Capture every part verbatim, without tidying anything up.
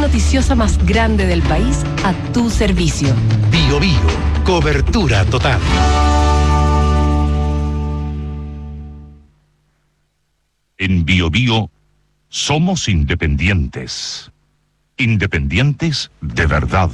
noticiosa más grande del país a tu servicio. Bio Bio, cobertura total. En Bio Bio somos independientes. Independientes de verdad.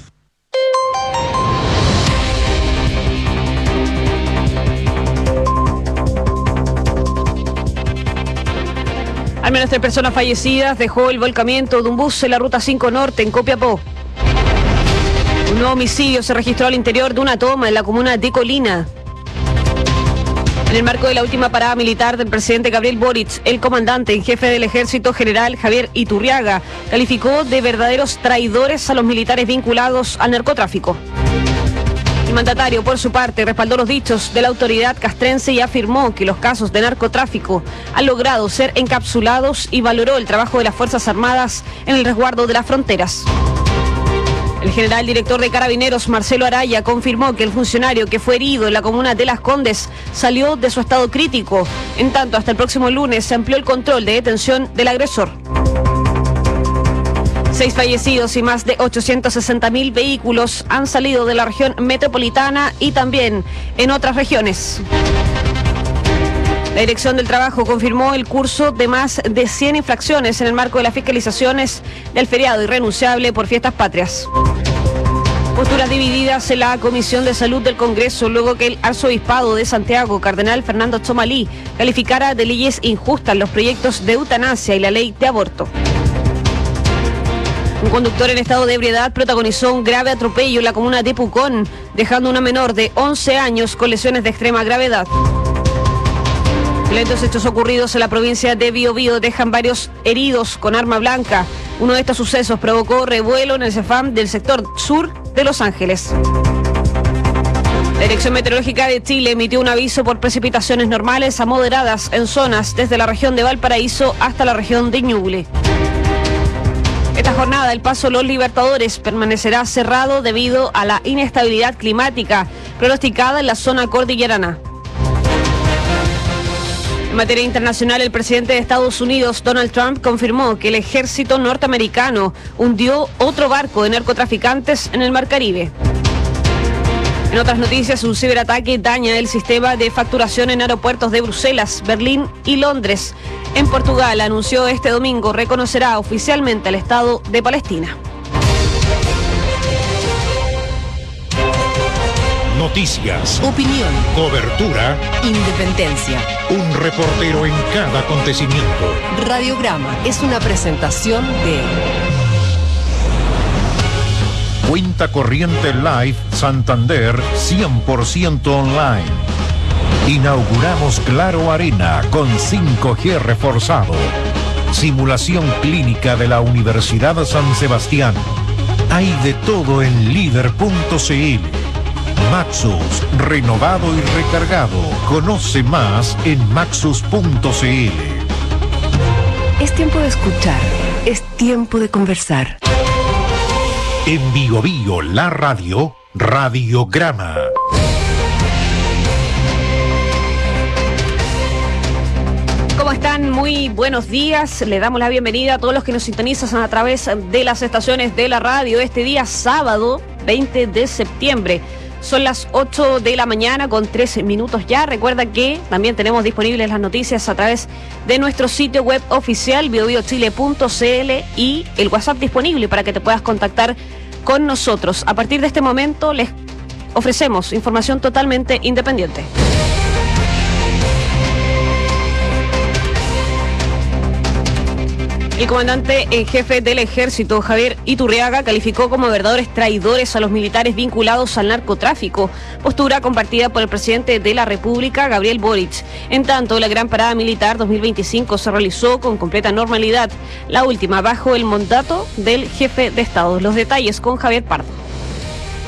Al menos tres personas fallecidas dejó el volcamiento de un bus en la Ruta cinco Norte en Copiapó. Un nuevo homicidio se registró al interior de una toma en la comuna de Colina. En el marco de la última parada militar del presidente Gabriel Boric, el comandante en jefe del Ejército General Javier Iturriaga calificó de verdaderos traidores a los militares vinculados al narcotráfico. El mandatario, por su parte, respaldó los dichos de la autoridad castrense y afirmó que los casos de narcotráfico han logrado ser encapsulados y valoró el trabajo de las Fuerzas Armadas en el resguardo de las fronteras. El general director de Carabineros, Marcelo Araya, confirmó que el funcionario que fue herido en la comuna de Las Condes salió de su estado crítico. En tanto, hasta el próximo lunes se amplió el control de detención del agresor. Seis fallecidos y más de ochocientos sesenta mil vehículos han salido de la región metropolitana y también en otras regiones. La Dirección del Trabajo confirmó el curso de más de cien infracciones en el marco de las fiscalizaciones del feriado irrenunciable por fiestas patrias. Posturas divididas en la Comisión de Salud del Congreso luego que el arzobispado de Santiago, cardenal Fernando Tsomalí, calificara de leyes injustas los proyectos de eutanasia y la ley de aborto. Un conductor en estado de ebriedad protagonizó un grave atropello en la comuna de Pucón, dejando a una menor de once años con lesiones de extrema gravedad. Violentos hechos ocurridos en la provincia de Biobío dejan varios heridos con arma blanca. Uno de estos sucesos provocó revuelo en el CEFAM del sector sur de Los Ángeles. La Dirección Meteorológica de Chile emitió un aviso por precipitaciones normales a moderadas en zonas desde la región de Valparaíso hasta la región de Ñuble. Esta jornada el paso Los Libertadores permanecerá cerrado debido a la inestabilidad climática pronosticada en la zona cordillerana. En materia internacional, el presidente de Estados Unidos, Donald Trump, confirmó que el ejército norteamericano hundió otro barco de narcotraficantes en el Mar Caribe. En otras noticias, un ciberataque daña el sistema de facturación en aeropuertos de Bruselas, Berlín y Londres. En Portugal, anunció este domingo, reconocerá oficialmente al Estado de Palestina. Noticias, Opinión, cobertura, independencia. un reportero en cada acontecimiento. Radiograma es una presentación de Cuenta corriente Live Santander cien por ciento online. Inauguramos Claro Arena con cinco G reforzado. Simulación clínica de la Universidad San Sebastián. Hay de todo en líder punto c l. Maxus, renovado y recargado. Conoce más en maxus punto c l. Es tiempo de escuchar, es tiempo de conversar. En Bio Bio, la radio, Radiograma. ¿Cómo están? Muy buenos días. Le damos la bienvenida a todos los que nos sintonizan a través de las estaciones de la radio este día sábado veinte de septiembre. Son las ocho de la mañana con trece minutos ya. Recuerda que también tenemos disponibles las noticias a través de nuestro sitio web oficial bio bio chile punto c l y el WhatsApp disponible para que te puedas contactar con nosotros. A partir de este momento les ofrecemos información totalmente independiente. El comandante en jefe del ejército, Javier Iturriaga, calificó como verdaderos traidores a los militares vinculados al narcotráfico, postura compartida por el presidente de la República, Gabriel Boric. En tanto, la Gran Parada Militar dos mil veinticinco se realizó con completa normalidad, la última bajo el mandato del jefe de Estado. Los detalles con Javier Pardo.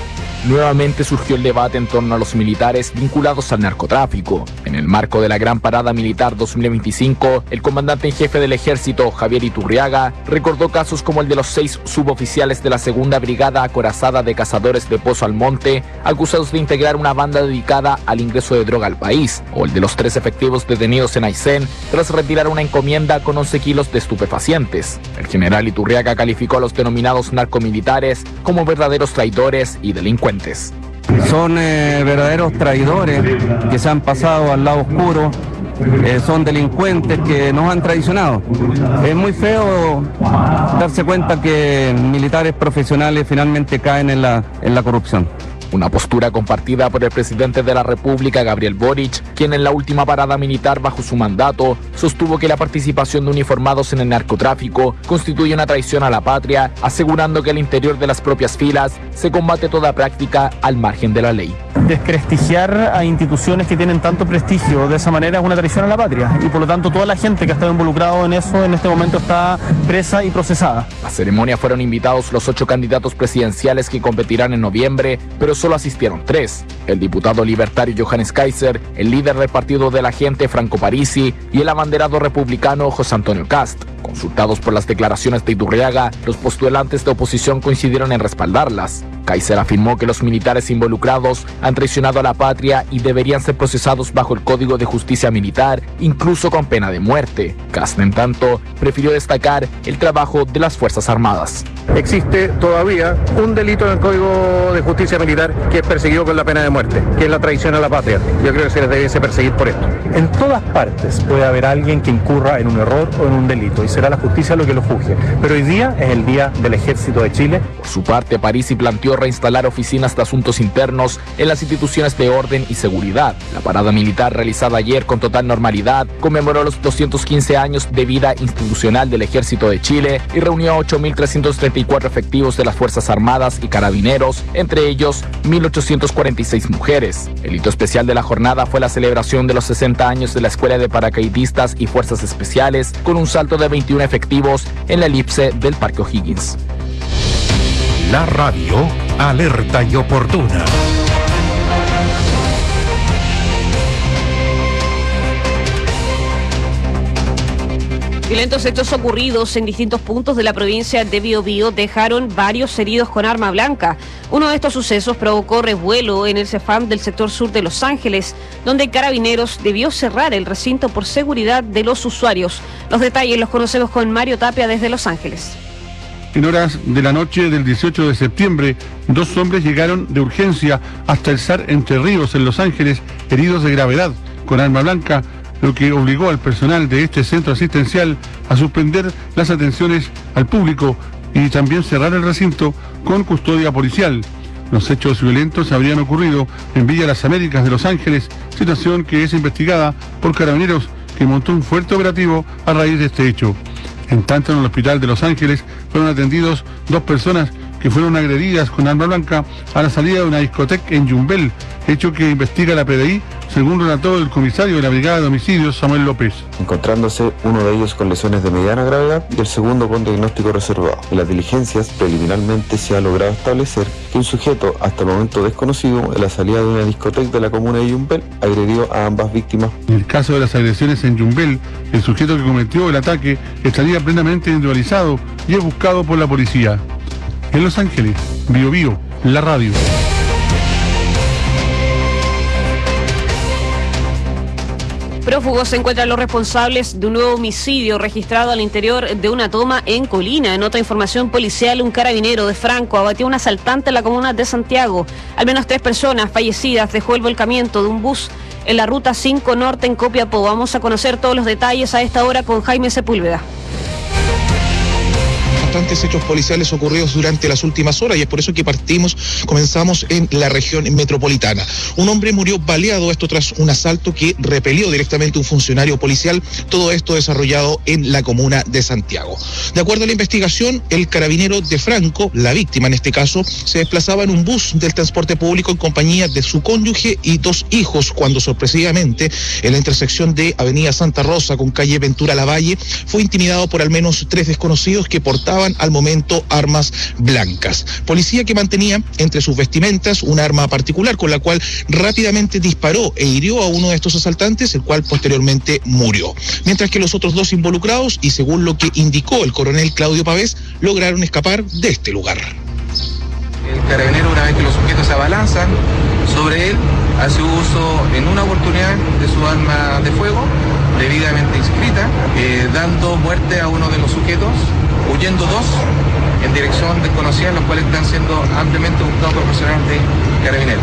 nuevamente surgió el debate en torno a los militares vinculados al narcotráfico. En el marco de la Gran Parada Militar dos mil veinticinco, el comandante en jefe del ejército, Javier Iturriaga, recordó casos como el de los seis suboficiales de la segunda Brigada Acorazada de Cazadores de Pozo Almonte, acusados de integrar una banda dedicada al ingreso de droga al país, o el de los tres efectivos detenidos en Aysén tras retirar una encomienda con once kilos de estupefacientes. El general Iturriaga calificó a los denominados narcomilitares como verdaderos traidores y delincuentes. Son eh, verdaderos traidores que se han pasado al lado oscuro, eh, son delincuentes que nos han traicionado. Es muy feo darse cuenta que militares profesionales finalmente caen en la, en la corrupción. Una postura compartida por el presidente de la República, Gabriel Boric, quien en la última parada militar bajo su mandato sostuvo que la participación de uniformados en el narcotráfico constituye una traición a la patria, asegurando que al interior de las propias filas se combate toda práctica al margen de la ley. Desprestigiar a instituciones que tienen tanto prestigio de esa manera es una traición a la patria, y por lo tanto toda la gente que ha estado involucrado en eso en este momento está presa y procesada. A la ceremonia fueron invitados los ocho candidatos presidenciales que competirán en noviembre, pero solo asistieron tres: el diputado libertario Johannes Kaiser, el líder del Partido de la Gente Franco Parisi y el abanderado republicano José Antonio Kast. Consultados por las declaraciones de Iturriaga, los postulantes de oposición coincidieron en respaldarlas. Kaiser afirmó que los militares involucrados han traicionado a la patria y deberían ser procesados bajo el Código de Justicia Militar, incluso con pena de muerte. Kast, en tanto, prefirió destacar el trabajo de las Fuerzas Armadas. Existe todavía un delito en el Código de Justicia Militar que es perseguido con la pena de muerte, que es la traición a la patria. Yo creo que se les debiese perseguir por esto. En todas partes puede haber alguien que incurra en un error o en un delito, y será la justicia lo que lo juzgue. Pero hoy día es el día del Ejército de Chile. Por su parte, Parisi planteó reinstalar oficinas de asuntos internos en las instituciones de orden y seguridad. La parada militar realizada ayer con total normalidad conmemoró los doscientos quince años de vida institucional del Ejército de Chile y reunió a ocho mil trescientos treinta y cuatro efectivos de las Fuerzas Armadas y Carabineros, entre ellos mil ochocientos cuarenta y seis mujeres. El hito especial de la jornada fue la celebración de los sesenta años de la Escuela de Paracaidistas y Fuerzas Especiales, con un salto de veintiún efectivos en la elipse del Parque O'Higgins. La radio, alerta y oportuna. Violentos hechos ocurridos en distintos puntos de la provincia de Biobío dejaron varios heridos con arma blanca. Uno de estos sucesos provocó revuelo en el CEFAM del sector sur de Los Ángeles, donde Carabineros debió cerrar el recinto por seguridad de los usuarios. Los detalles los conocemos con Mario Tapia desde Los Ángeles. En horas de la noche del dieciocho de septiembre, dos hombres llegaron de urgencia hasta el S A R Entre Ríos, en Los Ángeles, heridos de gravedad, con arma blanca, lo que obligó al personal de este centro asistencial a suspender las atenciones al público y también cerrar el recinto con custodia policial. Los hechos violentos habrían ocurrido en Villa Las Américas de Los Ángeles, situación que es investigada por Carabineros, que montó un fuerte operativo a raíz de este hecho. En tanto, en el hospital de Los Ángeles fueron atendidos dos personas que fueron agredidas con arma blanca a la salida de una discoteca en Yumbel, hecho que investiga la P D I, según relató el comisario de la Brigada de Homicidios, Samuel López. Encontrándose uno de ellos con lesiones de mediana gravedad y el segundo con diagnóstico reservado. En las diligencias, preliminarmente se ha logrado establecer que un sujeto, hasta el momento desconocido, en la salida de una discoteca de la comuna de Yumbel, agredió a ambas víctimas. En el caso de las agresiones en Yumbel, el sujeto que cometió el ataque estaría plenamente individualizado y es buscado por la policía. En Los Ángeles, Biobío, la radio. Prófugos se encuentran los responsables de un nuevo homicidio registrado al interior de una toma en Colina. En otra información policial, un carabinero de Franco abatió a un asaltante en la comuna de Santiago. Al menos tres personas fallecidas dejó el volcamiento de un bus en la ruta cinco Norte en Copiapó. Vamos a conocer todos los detalles a esta hora con Jaime Sepúlveda. Bastantes hechos policiales ocurridos durante las últimas horas y es por eso que partimos, comenzamos en la región metropolitana. Un hombre murió baleado, esto tras un asalto que repelió directamente un funcionario policial, todo esto desarrollado en la comuna de Santiago. De acuerdo a la investigación, el carabinero de Franco, la víctima en este caso, se desplazaba en un bus del transporte público en compañía de su cónyuge y dos hijos, cuando sorpresivamente en la intersección de Avenida Santa Rosa con calle Ventura Lavalle fue intimidado por al menos tres desconocidos que portaban portaban al momento armas blancas. Policía que mantenía entre sus vestimentas un arma particular con la cual rápidamente disparó e hirió a uno de estos asaltantes, el cual posteriormente murió. Mientras que los otros dos involucrados, y según lo que indicó el coronel Claudio Pavés, lograron escapar de este lugar. El carabinero, una vez que los sujetos se abalanzan sobre él, hace uso en una oportunidad de su arma de fuego, debidamente inscrita, eh, dando muerte a uno de los sujetos, huyendo dos en dirección desconocida, los cuales están siendo ampliamente buscados por profesionales de carabineros.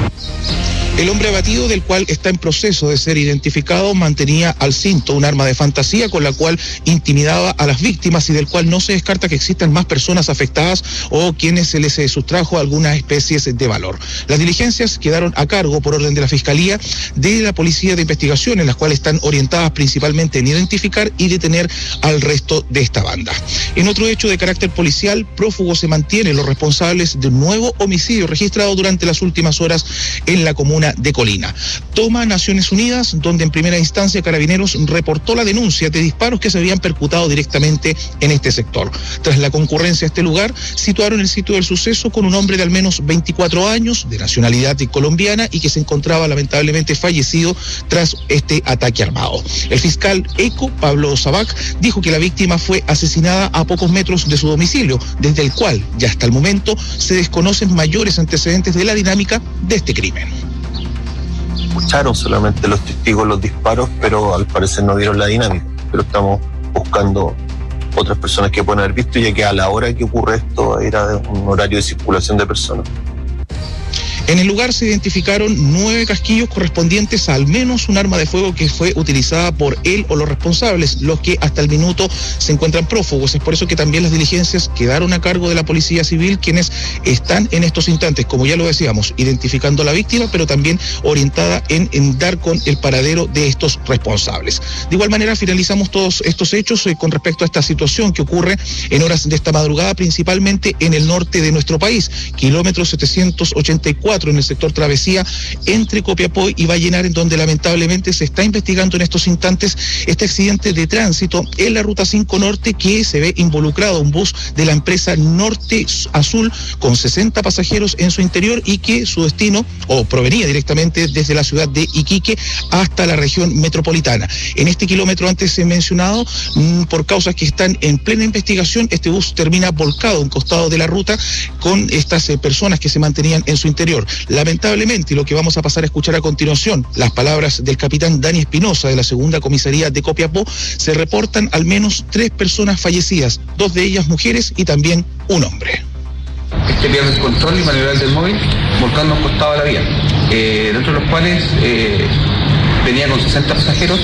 El hombre abatido, del cual está en proceso de ser identificado, mantenía al cinto un arma de fantasía con la cual intimidaba a las víctimas y del cual no se descarta que existan más personas afectadas o quienes se les sustrajo algunas especies de valor. Las diligencias quedaron a cargo por orden de la Fiscalía de la Policía de Investigación, en las cuales están orientadas principalmente en identificar y detener al resto de esta banda. En otro hecho de carácter policial, prófugos se mantienen los responsables de un nuevo homicidio registrado durante las últimas horas en la comuna de Colina. Toma Naciones Unidas, donde en primera instancia Carabineros reportó la denuncia de disparos que se habían percutado directamente en este sector. Tras la concurrencia a este lugar, situaron el sitio del suceso con un hombre de al menos veinticuatro años, de nacionalidad colombiana y que se encontraba lamentablemente fallecido tras este ataque armado. El fiscal ECO, Pablo Sabac, dijo que la víctima fue asesinada a pocos metros de su domicilio, desde el cual ya hasta el momento se desconocen mayores antecedentes de la dinámica de este crimen. Escucharon solamente los testigos los disparos, pero al parecer no vieron la dinámica. Pero estamos buscando otras personas que pueden haber visto, ya que a la hora que ocurre esto era un horario de circulación de personas. En el lugar se identificaron nueve casquillos correspondientes a al menos un arma de fuego que fue utilizada por él o los responsables, los que hasta el minuto se encuentran prófugos. Es por eso que también las diligencias quedaron a cargo de la Policía Civil, quienes están en estos instantes, como ya lo decíamos, identificando a la víctima, pero también orientada en, en dar con el paradero de estos responsables. De igual manera, finalizamos todos estos hechos eh, con respecto a esta situación que ocurre en horas de esta madrugada, principalmente en el norte de nuestro país, kilómetro setecientos ochenta y cuatro, en el sector Travesía, entre Copiapó y Vallenar, en donde lamentablemente se está investigando en estos instantes este accidente de tránsito en la ruta cinco Norte, que se ve involucrado un bus de la empresa Norte Azul con sesenta pasajeros en su interior y que su destino o provenía directamente desde la ciudad de Iquique hasta la región metropolitana. En este kilómetro antes mencionado, por causas que están en plena investigación, este bus termina volcado a un costado de la ruta con estas personas que se mantenían en su interior. Lamentablemente, y lo que vamos a pasar a escuchar a continuación, las palabras del capitán Dani Espinosa de la segunda comisaría de Copiapó, se reportan al menos tres personas fallecidas, dos de ellas mujeres y también un hombre. Este pierde el control y maniobrar del móvil volcando al costado de la vía, eh, dentro de los cuales eh, venía con sesenta pasajeros,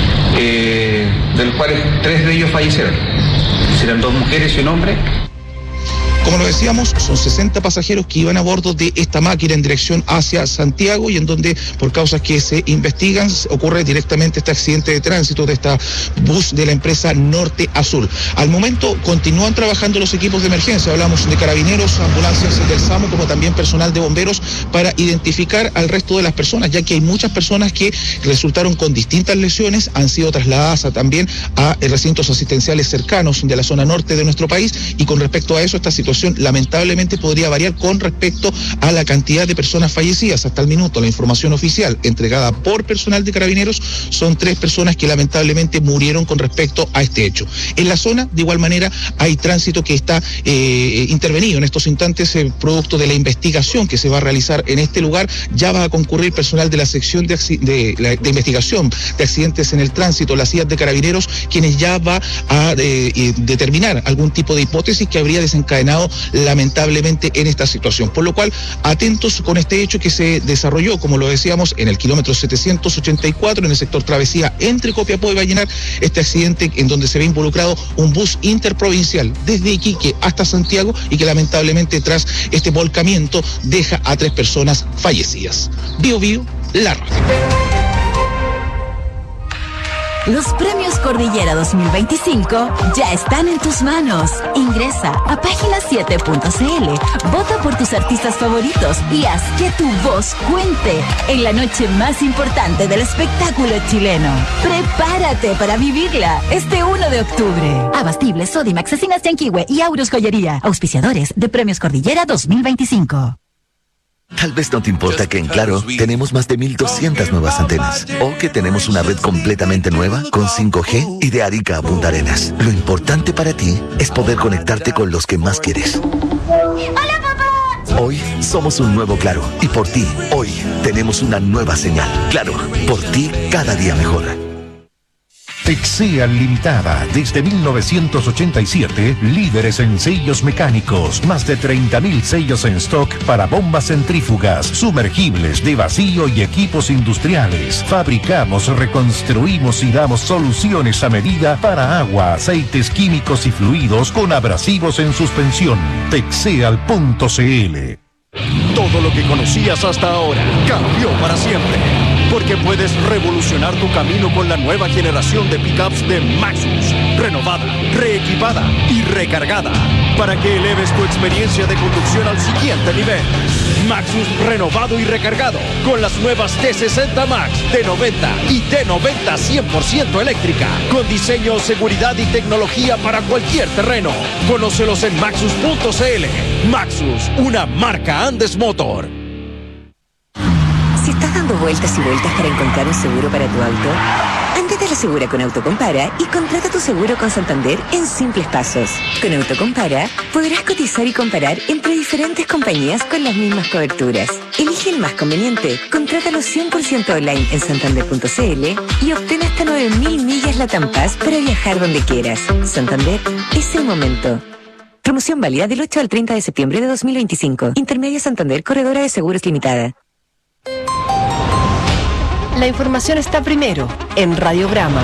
eh, de los cuales tres de ellos fallecieron. Serán dos mujeres y un hombre. Como lo decíamos, son sesenta pasajeros que iban a bordo de esta máquina en dirección hacia Santiago y en donde, por causas que se investigan, ocurre directamente este accidente de tránsito de esta bus de la empresa Norte Azul. Al momento continúan trabajando los equipos de emergencia, hablamos de carabineros, ambulancias del SAMU, como también personal de bomberos, para identificar al resto de las personas, ya que hay muchas personas que resultaron con distintas lesiones, han sido trasladadas a, también a recintos asistenciales cercanos de la zona norte de nuestro país, y con respecto a eso, esta situación lamentablemente podría variar con respecto a la cantidad de personas fallecidas. Hasta el minuto, la información oficial entregada por personal de carabineros son tres personas que lamentablemente murieron con respecto a este hecho. En la zona, de igual manera, hay tránsito que está eh, intervenido en estos instantes, eh, producto de la investigación que se va a realizar en este lugar. Ya va a concurrir personal de la sección de, de, de, de investigación de accidentes en el tránsito, la C I A D de Carabineros, quienes ya va a eh, eh, determinar algún tipo de hipótesis que habría desencadenado lamentablemente en esta situación, por lo cual atentos con este hecho que se desarrolló, como lo decíamos, en el kilómetro setecientos ochenta y cuatro, en el sector Travesía entre Copiapó y Vallenar, este accidente en donde se ve involucrado un bus interprovincial desde Iquique hasta Santiago y que lamentablemente tras este volcamiento deja a tres personas fallecidas. Bio Bio, la radio. Los premios Cordillera dos mil veinticinco ya están en tus manos. Ingresa a página siete punto c l, vota por tus artistas favoritos y haz que tu voz cuente en la noche más importante del espectáculo chileno. Prepárate para vivirla este uno de octubre. Abastible, Sodimac, Cecinas Yanquihue y Aurus Joyería, auspiciadores de Premios Cordillera dos mil veinticinco. Tal vez no te importa que en Claro tenemos más de mil doscientas nuevas antenas o que tenemos una red completamente nueva con cinco G y de Arica a Punta Arenas. Lo importante para ti es poder conectarte con los que más quieres. ¡Hola, papá! Hoy somos un nuevo Claro y por ti, hoy tenemos una nueva señal. Claro, por ti cada día mejor. Texea Limitada, desde mil novecientos ochenta y siete, líderes en sellos mecánicos, más de treinta mil sellos en stock para bombas centrífugas, sumergibles de vacío y equipos industriales. Fabricamos, reconstruimos y damos soluciones a medida para agua, aceites químicos y fluidos con abrasivos en suspensión. Texeal punto c l. Todo lo que conocías hasta ahora cambió para siempre. Porque puedes revolucionar tu camino con la nueva generación de pickups de Maxus. Renovada, reequipada y recargada. Para que eleves tu experiencia de conducción al siguiente nivel. Maxus renovado y recargado. Con las nuevas T sesenta Max, T noventa y T noventa cien por ciento eléctrica. Con diseño, seguridad y tecnología para cualquier terreno. Conócelos en maxus punto c l. Maxus, una marca Andes Motor. Si estás dando vueltas y vueltas para encontrar un seguro para tu auto, ándate a la segura con Autocompara y contrata tu seguro con Santander en simples pasos. Con Autocompara podrás cotizar y comparar entre diferentes compañías con las mismas coberturas. Elige el más conveniente, contrátalo cien por ciento online en santander punto c l y obtén hasta nueve mil millas Latam Pass para viajar donde quieras. Santander es el momento. Promoción válida del ocho al treinta de septiembre de dos mil veinticinco. Intermedia Santander, Corredora de Seguros Limitada. La información está primero en Radiograma.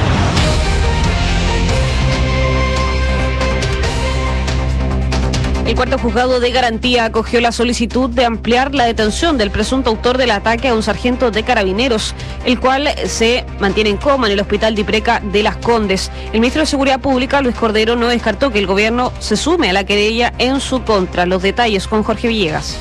El cuarto juzgado de garantía acogió la solicitud de ampliar la detención del presunto autor del ataque a un sargento de carabineros, el cual se mantiene en coma en el hospital de Ipreca de Las Condes. El ministro de Seguridad Pública, Luis Cordero, no descartó que el gobierno se sume a la querella en su contra. Los detalles con Jorge Villegas.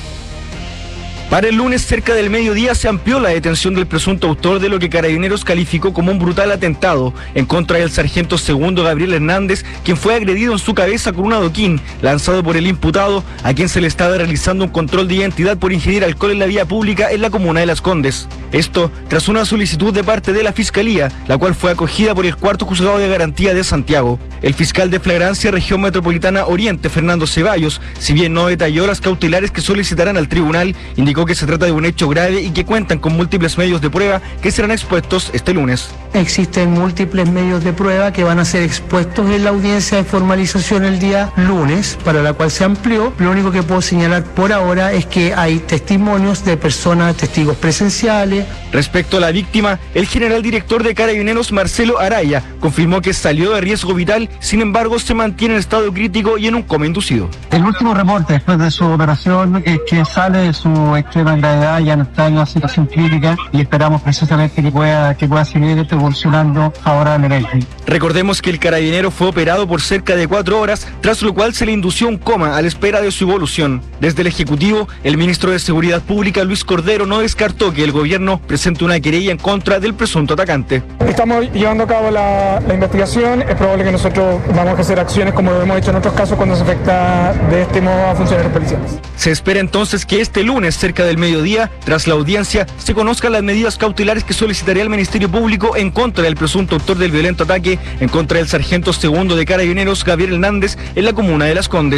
Para el lunes, cerca del mediodía, se amplió la detención del presunto autor de lo que Carabineros calificó como un brutal atentado en contra del sargento segundo Gabriel Hernández, quien fue agredido en su cabeza con un adoquín lanzado por el imputado, a quien se le estaba realizando un control de identidad por ingerir alcohol en la vía pública en la comuna de Las Condes. Esto tras una solicitud de parte de la Fiscalía, la cual fue acogida por el cuarto juzgado de garantía de Santiago. El fiscal de flagrancia Región Metropolitana Oriente, Fernando Ceballos, si bien no detalló las cautelares que solicitarán al tribunal, indicó que se trata de un hecho grave y que cuentan con múltiples medios de prueba que serán expuestos este lunes. Existen múltiples medios de prueba que van a ser expuestos en la audiencia de formalización el día lunes, para la cual se amplió. Lo único que puedo señalar por ahora es que hay testimonios de personas, testigos presenciales. Respecto a la víctima, el general director de Carabineros, Marcelo Araya, confirmó que salió de riesgo vital, sin embargo se mantiene en estado crítico y en un coma inducido. El último reporte después de su operación es que sale de su extrema gravedad, ya no está en una situación crítica y esperamos precisamente que pueda, que pueda seguir evolucionando favorablemente. Recordemos que el carabinero fue operado por cerca de cuatro horas, tras lo cual se le indució un coma a la espera de su evolución. Desde el Ejecutivo, el ministro de Seguridad Pública, Luis Cordero, no descartó que el gobierno presente una querella en contra del presunto atacante. Estamos llevando a cabo la, la investigación. Es probable que nosotros vamos a hacer acciones como lo hemos hecho en otros casos cuando se afecta de este modo a funcionarios policiales. Se espera entonces que este lunes, cerca del mediodía, tras la audiencia, se conozcan las medidas cautelares que solicitaría el Ministerio Público en contra del presunto autor del violento ataque en contra del sargento segundo de Carabineros, Gabriel Hernández, en la comuna de Las Condes.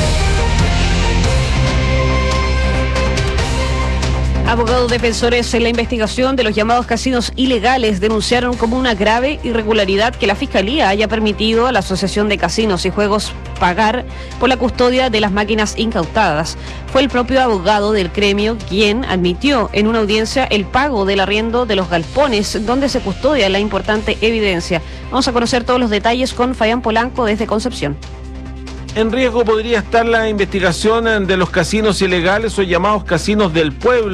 Abogados defensores en la investigación de los llamados casinos ilegales denunciaron como una grave irregularidad que la Fiscalía haya permitido a la Asociación de Casinos y Juegos pagar por la custodia de las máquinas incautadas. Fue el propio abogado del gremio quien admitió en una audiencia el pago del arriendo de los galpones donde se custodia la importante evidencia. Vamos a conocer todos los detalles con Fabián Polanco desde Concepción. En riesgo podría estar la investigación de los casinos ilegales o llamados casinos del pueblo,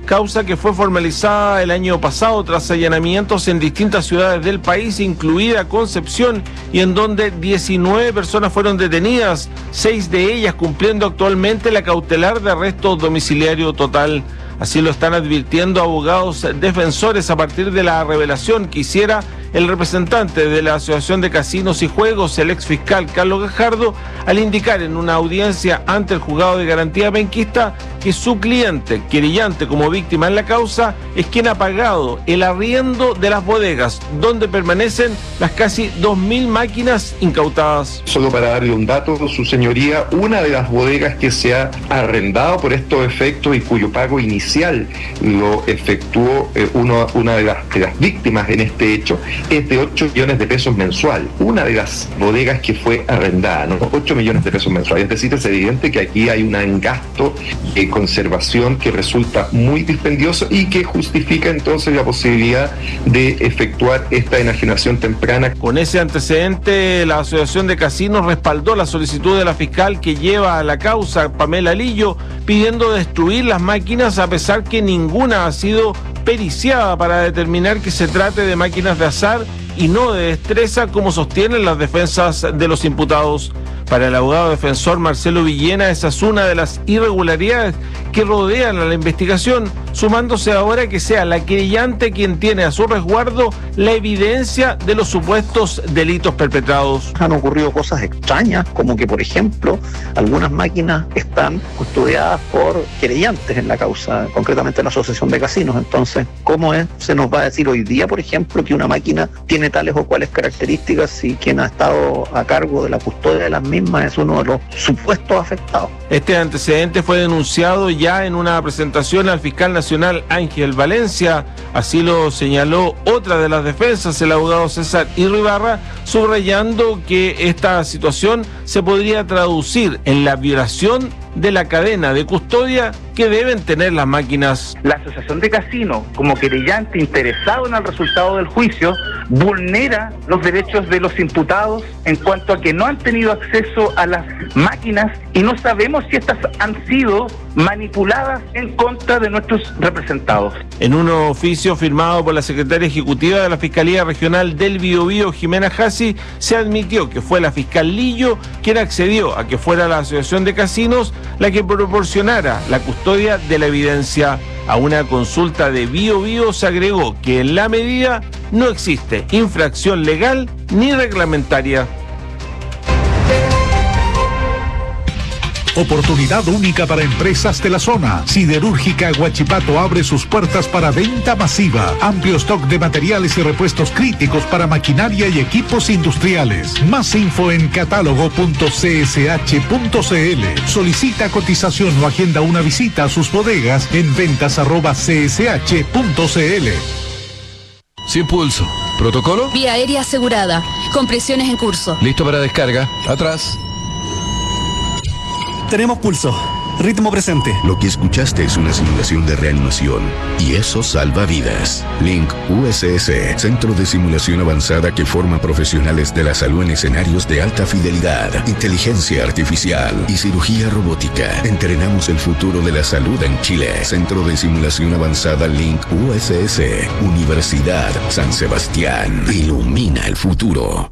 causa que fue formalizada el año pasado tras allanamientos en distintas ciudades del país, incluida Concepción, y en donde diecinueve personas fueron detenidas, seis de ellas cumpliendo actualmente la cautelar de arresto domiciliario total. Así lo están advirtiendo abogados defensores a partir de la revelación que hiciera el representante de la Asociación de Casinos y Juegos, el exfiscal Carlos Gajardo, al indicar en una audiencia ante el juzgado de garantía penquista que su cliente, querellante como víctima en la causa, es quien ha pagado el arriendo de las bodegas, donde permanecen las casi dos mil máquinas incautadas. Solo para darle un dato, su señoría, una de las bodegas que se ha arrendado por estos efectos y cuyo pago inicial lo efectuó eh, uno, una de las, de las víctimas en este hecho, es de ocho millones de pesos mensual. Una de las bodegas que fue arrendada, ¿no? ocho millones de pesos mensual. Es decir, es evidente que aquí hay un gasto de conservación que resulta muy dispendioso y que justifica entonces la posibilidad de efectuar esta enajenación temprana. Con ese antecedente, la Asociación de Casinos respaldó la solicitud de la fiscal que lleva a la causa, Pamela Lillo, pidiendo destruir las máquinas a pesar que ninguna ha sido periciada para determinar que se trate de máquinas de azar y no de destreza, como sostienen las defensas de los imputados. Para el abogado defensor Marcelo Villena, esa es una de las irregularidades que rodean a la investigación, sumándose ahora que sea la querellante quien tiene a su resguardo la evidencia de los supuestos delitos perpetrados. Han ocurrido cosas extrañas, como que, por ejemplo, algunas máquinas están custodiadas por querellantes en la causa, concretamente en la Asociación de Casinos. Entonces, ¿cómo es? Se nos va a decir hoy día, por ejemplo, que una máquina tiene tales o cuales características y quien ha estado a cargo de la custodia de las mismas es uno de los supuestos afectados. Este antecedente fue denunciado ya en una presentación al fiscal nacional Ángel Valencia. Así lo señaló otra de las defensas, el abogado César Irribarra, subrayando que esta situación se podría traducir en la violación de la cadena de custodia que deben tener las máquinas. La Asociación de Casinos, como querellante interesado en el resultado del juicio, vulnera los derechos de los imputados en cuanto a que no han tenido acceso a las máquinas y no sabemos si estas han sido manipuladas en contra de nuestros representados. En un oficio firmado por la secretaria ejecutiva de la Fiscalía Regional del Biobío, Jimena Jassi, se admitió que fue la fiscal Lillo quien accedió a que fuera la Asociación de Casinos la que proporcionara la custodia de la evidencia. A una consulta de Biobío se agregó que en la medida no existe infracción legal ni reglamentaria. Oportunidad única para empresas de la zona. Siderúrgica Huachipato abre sus puertas para venta masiva. Amplio stock de materiales y repuestos críticos para maquinaria y equipos industriales. Más info en catálogo punto c s h punto c l. Solicita cotización o agenda una visita a sus bodegas en ventas arroba c s h punto c l. Sin pulso. ¿Protocolo? Vía aérea asegurada. Compresiones en curso. Listo para descarga. Atrás. Tenemos pulso. Ritmo presente. Lo que escuchaste es una simulación de reanimación y eso salva vidas. Link U S S, Centro de Simulación Avanzada que forma profesionales de la salud en escenarios de alta fidelidad, inteligencia artificial y cirugía robótica. Entrenamos el futuro de la salud en Chile. Centro de Simulación Avanzada Link U S S, Universidad San Sebastián. Ilumina el futuro.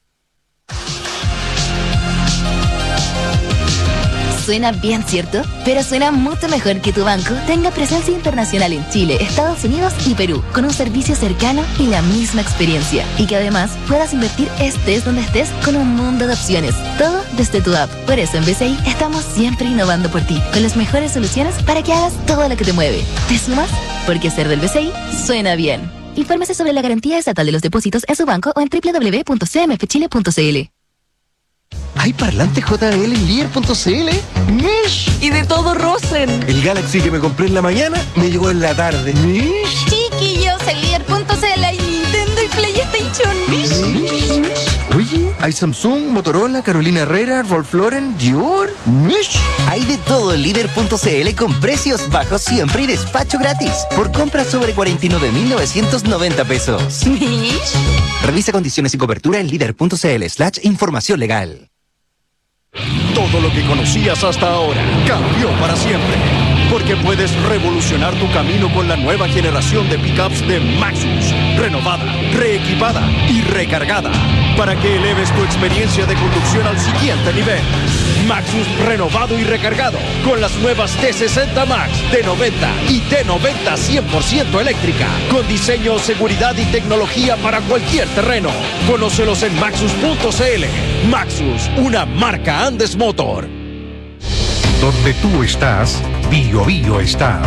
Suena bien, ¿cierto? Pero suena mucho mejor que tu banco tenga presencia internacional en Chile, Estados Unidos y Perú, con un servicio cercano y la misma experiencia. Y que además puedas invertir estés donde estés con un mundo de opciones. Todo desde tu app. Por eso en B C I estamos siempre innovando por ti, con las mejores soluciones para que hagas todo lo que te mueve. ¿Te sumas? Porque ser del B C I suena bien. Infórmese sobre la garantía estatal de los depósitos en su banco o en doble u doble u doble u punto c m f chile punto c l. ¿Hay parlante J B L en líder punto c l? ¡Mish! Y de todo Rosen. El Galaxy que me compré en la mañana me llegó en la tarde. ¡Mish! Chiquillos, en líder punto c l hay Nintendo y PlayStation. ¡Mish! Oye, hay Samsung, Motorola, Carolina Herrera, Ralph Lauren, Dior. ¡Mish! Hay de todo en líder punto c l con precios bajos siempre y despacho gratis. Por compras sobre cuarenta y nueve mil novecientos noventa pesos. ¿Mish? Revisa condiciones y cobertura en líder punto c l slash información legal. Todo lo que conocías hasta ahora cambió para siempre. porque puedes revolucionar tu camino con la nueva generación de pickups de Maxus, renovada, reequipada y recargada, para que eleves tu experiencia de conducción al siguiente nivel. Maxus renovado y recargado con las nuevas T sesenta Max, T noventa y T noventa cien por ciento eléctrica, con diseño, seguridad y tecnología para cualquier terreno. Conócelos en maxus punto c l. Maxus, una marca Andes Motor. Donde tú estás, Bio Bio está.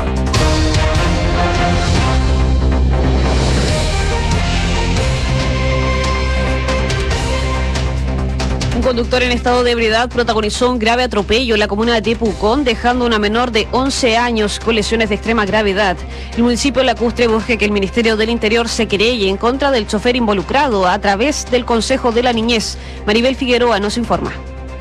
Un conductor en estado de ebriedad protagonizó un grave atropello en la comuna de Pucón, dejando a una menor de once años con lesiones de extrema gravedad. El municipio lacustre busca que el Ministerio del Interior se querelle en contra del chofer involucrado a través del Consejo de la Niñez. Maribel Figueroa nos informa.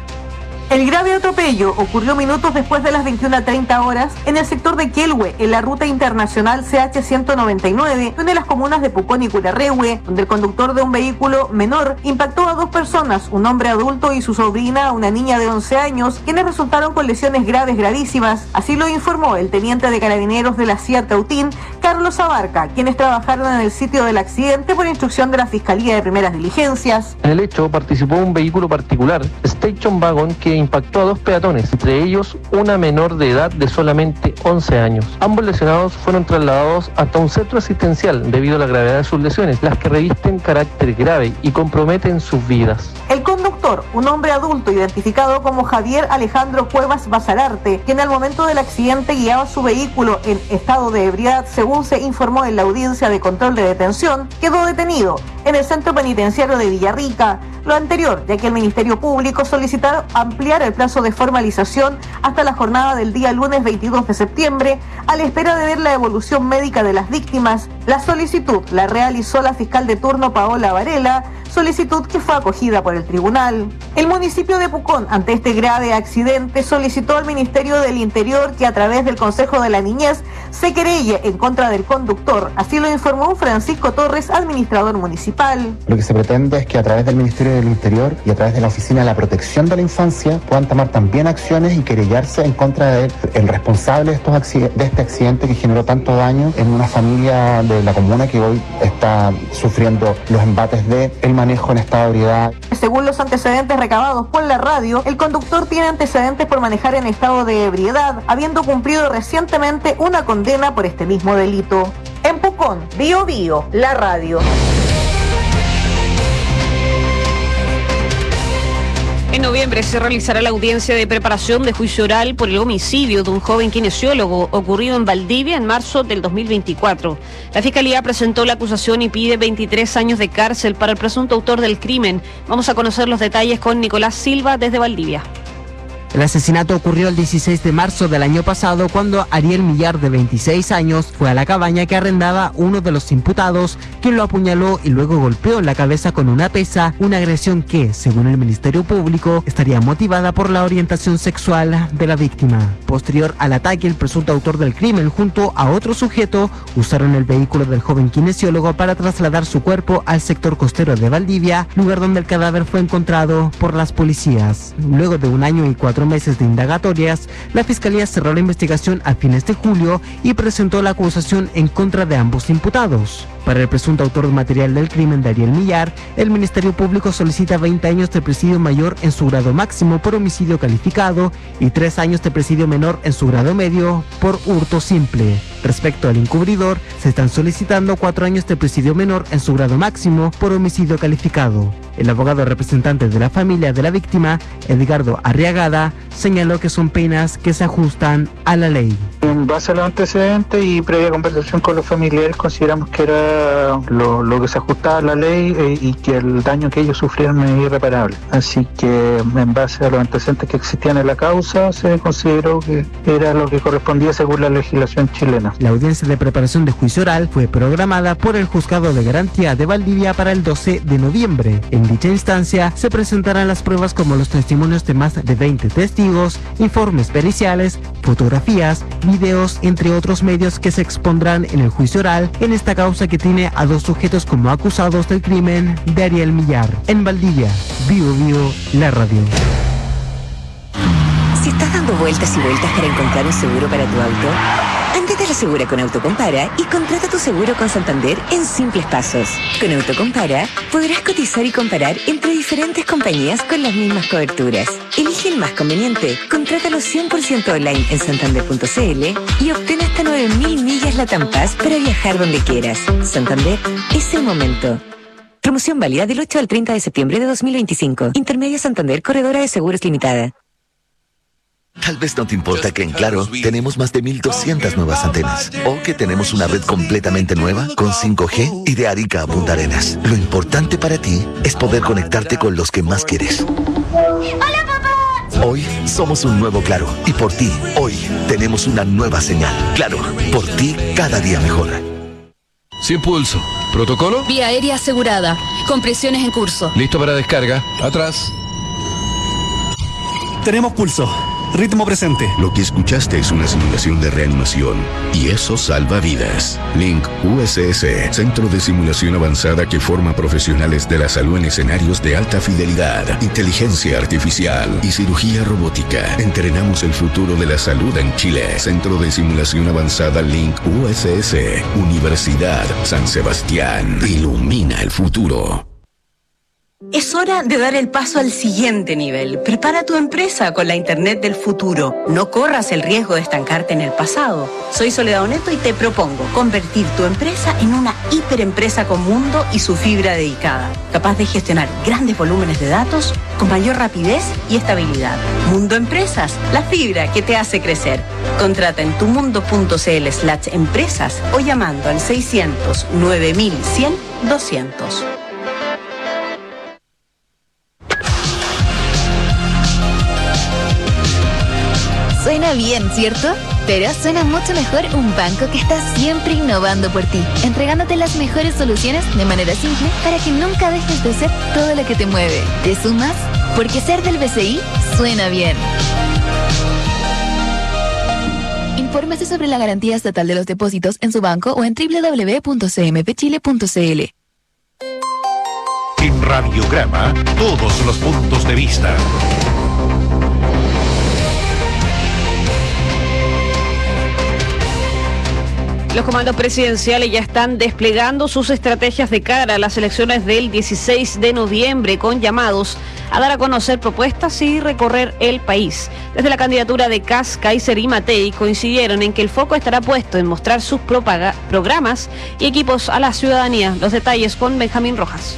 El grave atropello ocurrió minutos después de las veintiuna treinta horas en el sector de Quelhue, en la ruta internacional C H ciento noventa y nueve, de las comunas de Pucón y Curarrehue, donde el conductor de un vehículo menor impactó a dos personas, un hombre adulto y su sobrina, una niña de once años, quienes resultaron con lesiones graves gravísimas. Así lo informó el teniente de carabineros de la C I A Teutín, Carlos Abarca, quienes trabajaron en el sitio del accidente por instrucción de la Fiscalía de Primeras Diligencias. En el hecho participó un vehículo particular, Station Wagon, que impactó a dos peatones, entre ellos una menor de edad de solamente once años. Ambos lesionados fueron trasladados hasta un centro asistencial debido a la gravedad de sus lesiones, las que revisten carácter grave y comprometen sus vidas. El conductor, un hombre adulto identificado como Javier Alejandro Cuevas Basararte, quien al momento del accidente guiaba su vehículo en estado de ebriedad, según se informó en la audiencia de control de detención, quedó detenido en el centro penitenciario de Villarrica. Lo anterior, ya que el Ministerio Público solicitó ampliar el plazo de formalización hasta la jornada del día lunes veintidós de septiembre, a la espera de ver la evolución médica de las víctimas. La solicitud la realizó la fiscal de turno Paola Varela, solicitud que fue acogida por el tribunal. El municipio de Pucón, ante este grave accidente, solicitó al Ministerio del Interior que a través del Consejo de la Niñez se querelle en contra del conductor. Así lo informó Francisco Torres, administrador municipal. Lo que se pretende es que a través del Ministerio del Interior y a través de la Oficina de la Protección de la Infancia puedan tomar también acciones y querellarse en contra del el responsable de, estos de este accidente que generó tanto daño en una familia de la comuna que hoy está sufriendo los embates de el manejo en estado de ebriedad. Según los antecedentes recabados por la radio, el conductor tiene antecedentes por manejar en estado de ebriedad, habiendo cumplido recientemente una condena por este mismo delito. En Pucón, Bio Bio, la radio. En noviembre se realizará la audiencia de preparación de juicio oral por el homicidio de un joven kinesiólogo ocurrido en Valdivia en marzo del dos mil veinticuatro. La Fiscalía presentó la acusación y pide veintitrés años de cárcel para el presunto autor del crimen. Vamos a conocer los detalles con Nicolás Silva desde Valdivia. El asesinato ocurrió el dieciséis de marzo del año pasado cuando Ariel Millar, de veintiséis años, fue a la cabaña que arrendaba uno de los imputados, quien lo apuñaló y luego golpeó en la cabeza con una pesa, una agresión que, según el Ministerio Público, estaría motivada por la orientación sexual de la víctima. Posterior al ataque, el presunto autor del crimen junto a otro sujeto usaron el vehículo del joven kinesiólogo para trasladar su cuerpo al sector costero de Valdivia, lugar donde el cadáver fue encontrado por las policías. Luego de un año y cuatro meses de indagatorias, la Fiscalía cerró la investigación a fines de julio y presentó la acusación en contra de ambos imputados. Para el presunto autor material del crimen de Ariel Millar, el Ministerio Público solicita veinte años de presidio mayor en su grado máximo por homicidio calificado y tres años de presidio menor en su grado medio por hurto simple. Respecto al encubridor, se están solicitando cuatro años de presidio menor en su grado máximo por homicidio calificado. El abogado representante de la familia de la víctima, Edgardo Arriagada, señaló que son penas que se ajustan a la ley. En base a los antecedentes y previa conversación con los familiares, consideramos que era lo, lo que se ajustaba a la ley eh, y que el daño que ellos sufrieron es irreparable. Así que en base a los antecedentes que existían en la causa, se consideró que era lo que correspondía según la legislación chilena. La audiencia de preparación de juicio oral fue programada por el Juzgado de Garantía de Valdivia para el doce de noviembre. En dicha instancia se presentarán las pruebas como los testimonios de más de veinte testigos, informes periciales, fotografías, videos, entre otros medios que se expondrán en el juicio oral en esta causa que tiene a dos sujetos como acusados del crimen de Ariel Millar. En Valdivia, Bio Bio, la radio. Si ¿Estás dando vueltas y vueltas para encontrar un seguro para tu auto? Ándate a la segura con Autocompara y contrata tu seguro con Santander en simples pasos. Con Autocompara podrás cotizar y comparar entre diferentes compañías con las mismas coberturas. Elige el más conveniente, contrátalo cien por ciento online en santander punto c l y obtén hasta nueve mil millas Latam Pass para viajar donde quieras. Santander es el momento. Promoción válida del ocho al treinta de septiembre de dos mil veinticinco. Intermedia Santander, Corredora de Seguros Limitada. Tal vez no te importa que en Claro tenemos más de mil doscientas nuevas antenas o que tenemos una red completamente nueva con cinco G y de Arica a Punta Arenas. Lo importante para ti es poder conectarte con los que más quieres. ¡Hola, papá! Hoy somos un nuevo Claro y por ti, hoy tenemos una nueva señal. Claro, por ti cada día mejor. Sin pulso. ¿Protocolo? Vía aérea asegurada. Compresiones en curso. Listo para descarga. Atrás. Tenemos pulso. Ritmo presente. Lo que escuchaste es una simulación de reanimación y eso salva vidas. Link U S S, Centro de Simulación Avanzada que forma profesionales de la salud en escenarios de alta fidelidad, inteligencia artificial y cirugía robótica. Entrenamos el futuro de la salud en Chile. Centro de Simulación Avanzada Link U S S, Universidad San Sebastián. Ilumina el futuro. Es hora de dar el paso al siguiente nivel. Prepara tu empresa con la Internet del futuro. No corras el riesgo de estancarte en el pasado. Soy Soledad Oneto y te propongo convertir tu empresa en una hiperempresa con mundo y su fibra dedicada, capaz de gestionar grandes volúmenes de datos con mayor rapidez y estabilidad. Mundo Empresas, la fibra que te hace crecer. Contrata en tumundo.cl slash empresas o llamando al seiscientos nueve mil cien doscientos. Suena bien, ¿cierto? Pero suena mucho mejor un banco que está siempre innovando por ti, entregándote las mejores soluciones de manera simple para que nunca dejes de ser todo lo que te mueve. ¿Te sumas? Porque ser del B C I suena bien. Infórmese sobre la garantía estatal de los depósitos en su banco o en doble u doble u doble u punto c m p chile punto c l. En Radiograma, todos los puntos de vista. Los comandos presidenciales ya están desplegando sus estrategias de cara a las elecciones del dieciséis de noviembre, con llamados a dar a conocer propuestas y recorrer el país. Desde la candidatura de Kast, Kaiser y Matei coincidieron en que el foco estará puesto en mostrar sus propaga- programas y equipos a la ciudadanía. Los detalles con Benjamín Rojas.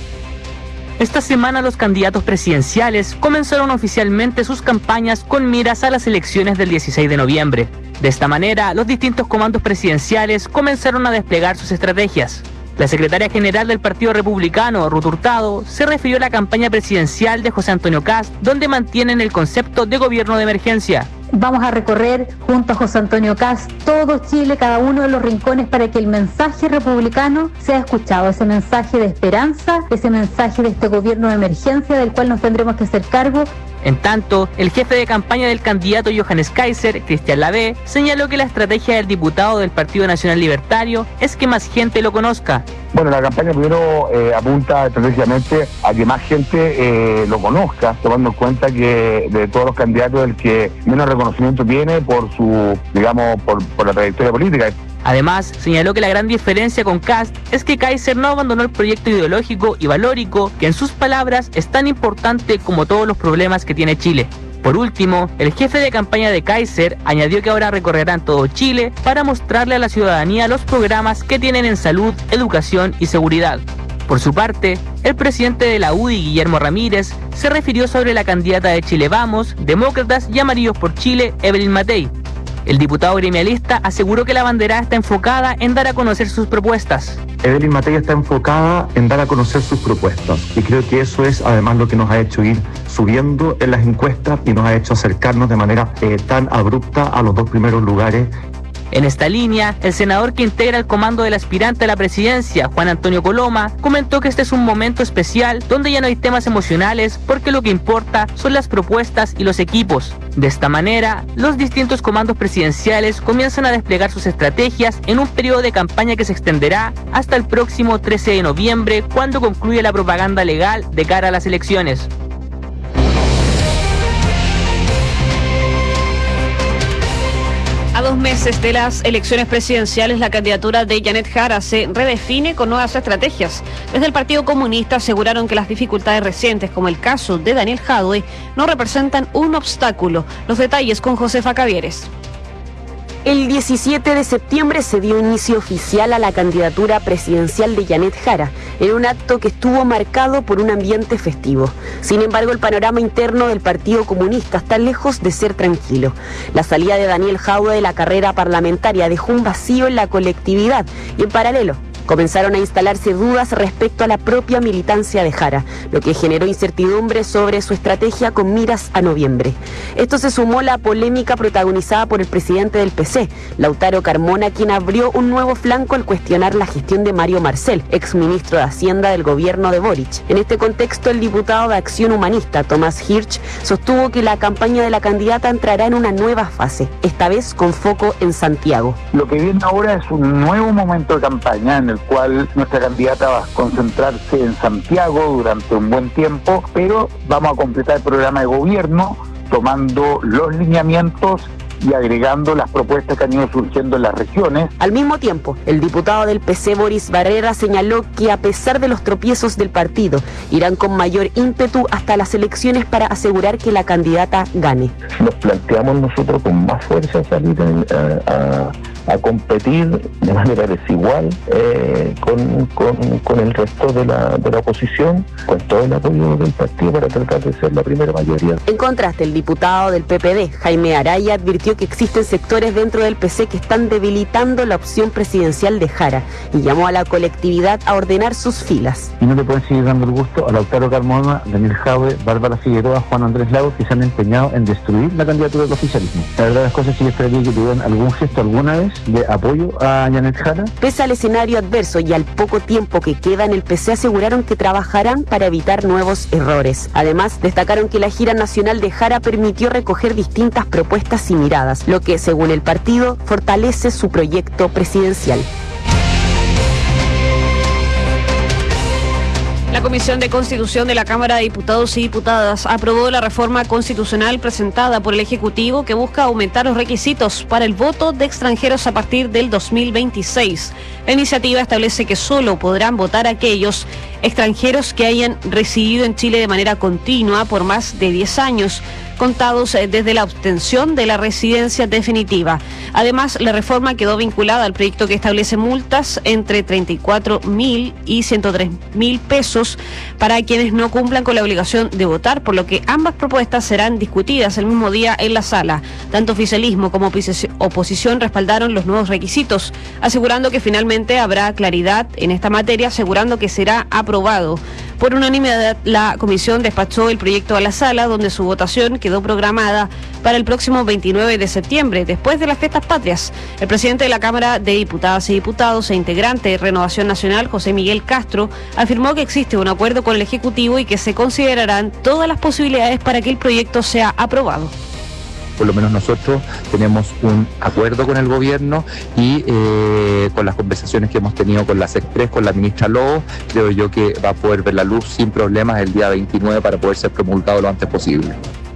Esta semana los candidatos presidenciales comenzaron oficialmente sus campañas con miras a las elecciones del dieciséis de noviembre. De esta manera, los distintos comandos presidenciales comenzaron a desplegar sus estrategias. La secretaria general del Partido Republicano, Ruth Hurtado, se refirió a la campaña presidencial de José Antonio Kast, donde mantienen el concepto de gobierno de emergencia. Vamos a recorrer junto a José Antonio Kast todo Chile, cada uno de los rincones, para que el mensaje republicano sea escuchado, ese mensaje de esperanza, ese mensaje de este gobierno de emergencia del cual nos tendremos que hacer cargo. En tanto, el jefe de campaña del candidato Johannes Kaiser, Cristian Lavé, señaló que la estrategia del diputado del Partido Nacional Libertario es que más gente lo conozca. Bueno, la campaña primero eh, apunta estratégicamente a que más gente eh, lo conozca, tomando en cuenta que de todos los candidatos el que menos reconocimiento tiene por su, digamos, por, por la trayectoria política. Además, señaló que la gran diferencia con Kast es que Kaiser no abandonó el proyecto ideológico y valórico, que en sus palabras es tan importante como todos los problemas que tiene Chile. Por último, el jefe de campaña de Kaiser añadió que ahora recorrerán todo Chile para mostrarle a la ciudadanía los programas que tienen en salud, educación y seguridad. Por su parte, el presidente de la U D I, Guillermo Ramírez, se refirió sobre la candidata de Chile Vamos, Demócratas y Amarillos por Chile, Evelyn Matei. El diputado gremialista aseguró que la bandera está enfocada en dar a conocer sus propuestas. Evelyn Matei está enfocada en dar a conocer sus propuestas y creo que eso es además lo que nos ha hecho ir subiendo en las encuestas y nos ha hecho acercarnos de manera eh, tan abrupta a los dos primeros lugares. En esta línea, el senador que integra el comando del aspirante a la presidencia, Juan Antonio Coloma, comentó que este es un momento especial donde ya no hay temas emocionales porque lo que importa son las propuestas y los equipos. De esta manera, los distintos comandos presidenciales comienzan a desplegar sus estrategias en un periodo de campaña que se extenderá hasta el próximo trece de noviembre, cuando concluye la propaganda legal de cara a las elecciones. meses de las elecciones presidenciales, la candidatura de Janet Jara se redefine con nuevas estrategias. Desde el Partido Comunista aseguraron que las dificultades recientes, como el caso de Daniel Jadwe, no representan un obstáculo. Los detalles con Josefa Cavieres. El diecisiete de septiembre se dio inicio oficial a la candidatura presidencial de Janet Jara, en un acto que estuvo marcado por un ambiente festivo. Sin embargo, el panorama interno del Partido Comunista está lejos de ser tranquilo. La salida de Daniel Jadwe de la carrera parlamentaria dejó un vacío en la colectividad y, en paralelo, comenzaron a instalarse dudas respecto a la propia militancia de Jara, lo que generó incertidumbre sobre su estrategia con miras a noviembre. Esto se sumó a la polémica protagonizada por el presidente del P C, Lautaro Carmona, quien abrió un nuevo flanco al cuestionar la gestión de Mario Marcel, exministro de Hacienda del gobierno de Boric. En este contexto, el diputado de Acción Humanista, Tomás Hirsch, sostuvo que la campaña de la candidata entrará en una nueva fase, esta vez con foco en Santiago. Lo que viene ahora es un nuevo momento de campaña en el cual nuestra candidata va a concentrarse en Santiago durante un buen tiempo, pero vamos a completar el programa de gobierno tomando los lineamientos y agregando las propuestas que han ido surgiendo en las regiones. Al mismo tiempo, el diputado del P C, Boris Barrera, señaló que a pesar de los tropiezos del partido, irán con mayor ímpetu hasta las elecciones para asegurar que la candidata gane. Nos planteamos nosotros con más fuerza salir en, a, a a competir de manera desigual eh, con, con, con el resto de la, de la oposición, con todo el apoyo del partido para tratar de ser la primera mayoría. En contraste, el diputado del P P D, Jaime Araya, advirtió que existen sectores dentro del P C que están debilitando la opción presidencial de Jara y llamó a la colectividad a ordenar sus filas. Y no le pueden seguir dando el gusto a Lautaro Carmona, Daniel Jadwe, Bárbara Figueroa, Juan Andrés Lagos, que se han empeñado en destruir la candidatura del oficialismo. La verdad de las cosas, sí esperaría que tuvieran algún gesto alguna vez de apoyo a Janet Jara. Pese al escenario adverso y al poco tiempo que queda en el P C, aseguraron que trabajarán para evitar nuevos errores. Además, destacaron que la gira nacional de Jara permitió recoger distintas propuestas y miradas, lo que, según el partido, fortalece su proyecto presidencial. La Comisión de Constitución de la Cámara de Diputados y Diputadas aprobó la reforma constitucional presentada por el Ejecutivo que busca aumentar los requisitos para el voto de extranjeros a partir del dos mil veintiséis. La iniciativa establece que solo podrán votar aquellos extranjeros que hayan residido en Chile de manera continua por más de diez años, contados desde la obtención de la residencia definitiva. Además, la reforma quedó vinculada al proyecto que establece multas entre treinta y cuatro mil y ciento tres mil pesos para quienes no cumplan con la obligación de votar, por lo que ambas propuestas serán discutidas el mismo día en la sala. Tanto oficialismo como oposición respaldaron los nuevos requisitos, asegurando que finalmente habrá claridad en esta materia, asegurando que será aprobado. Por unanimidad, la comisión despachó el proyecto a la sala, donde su votación quedó programada para el próximo veintinueve de septiembre, después de las fiestas patrias. El presidente de la Cámara de Diputadas y Diputados e integrante de Renovación Nacional, José Miguel Castro, afirmó que existe un acuerdo con el Ejecutivo y que se considerarán todas las posibilidades para que el proyecto sea aprobado. Por lo menos nosotros tenemos un acuerdo con el gobierno y eh, con las conversaciones que hemos tenido con la SECPRES, con la ministra Lobo, creo yo que va a poder ver la luz sin problemas el día veintinueve para poder ser promulgado lo antes posible.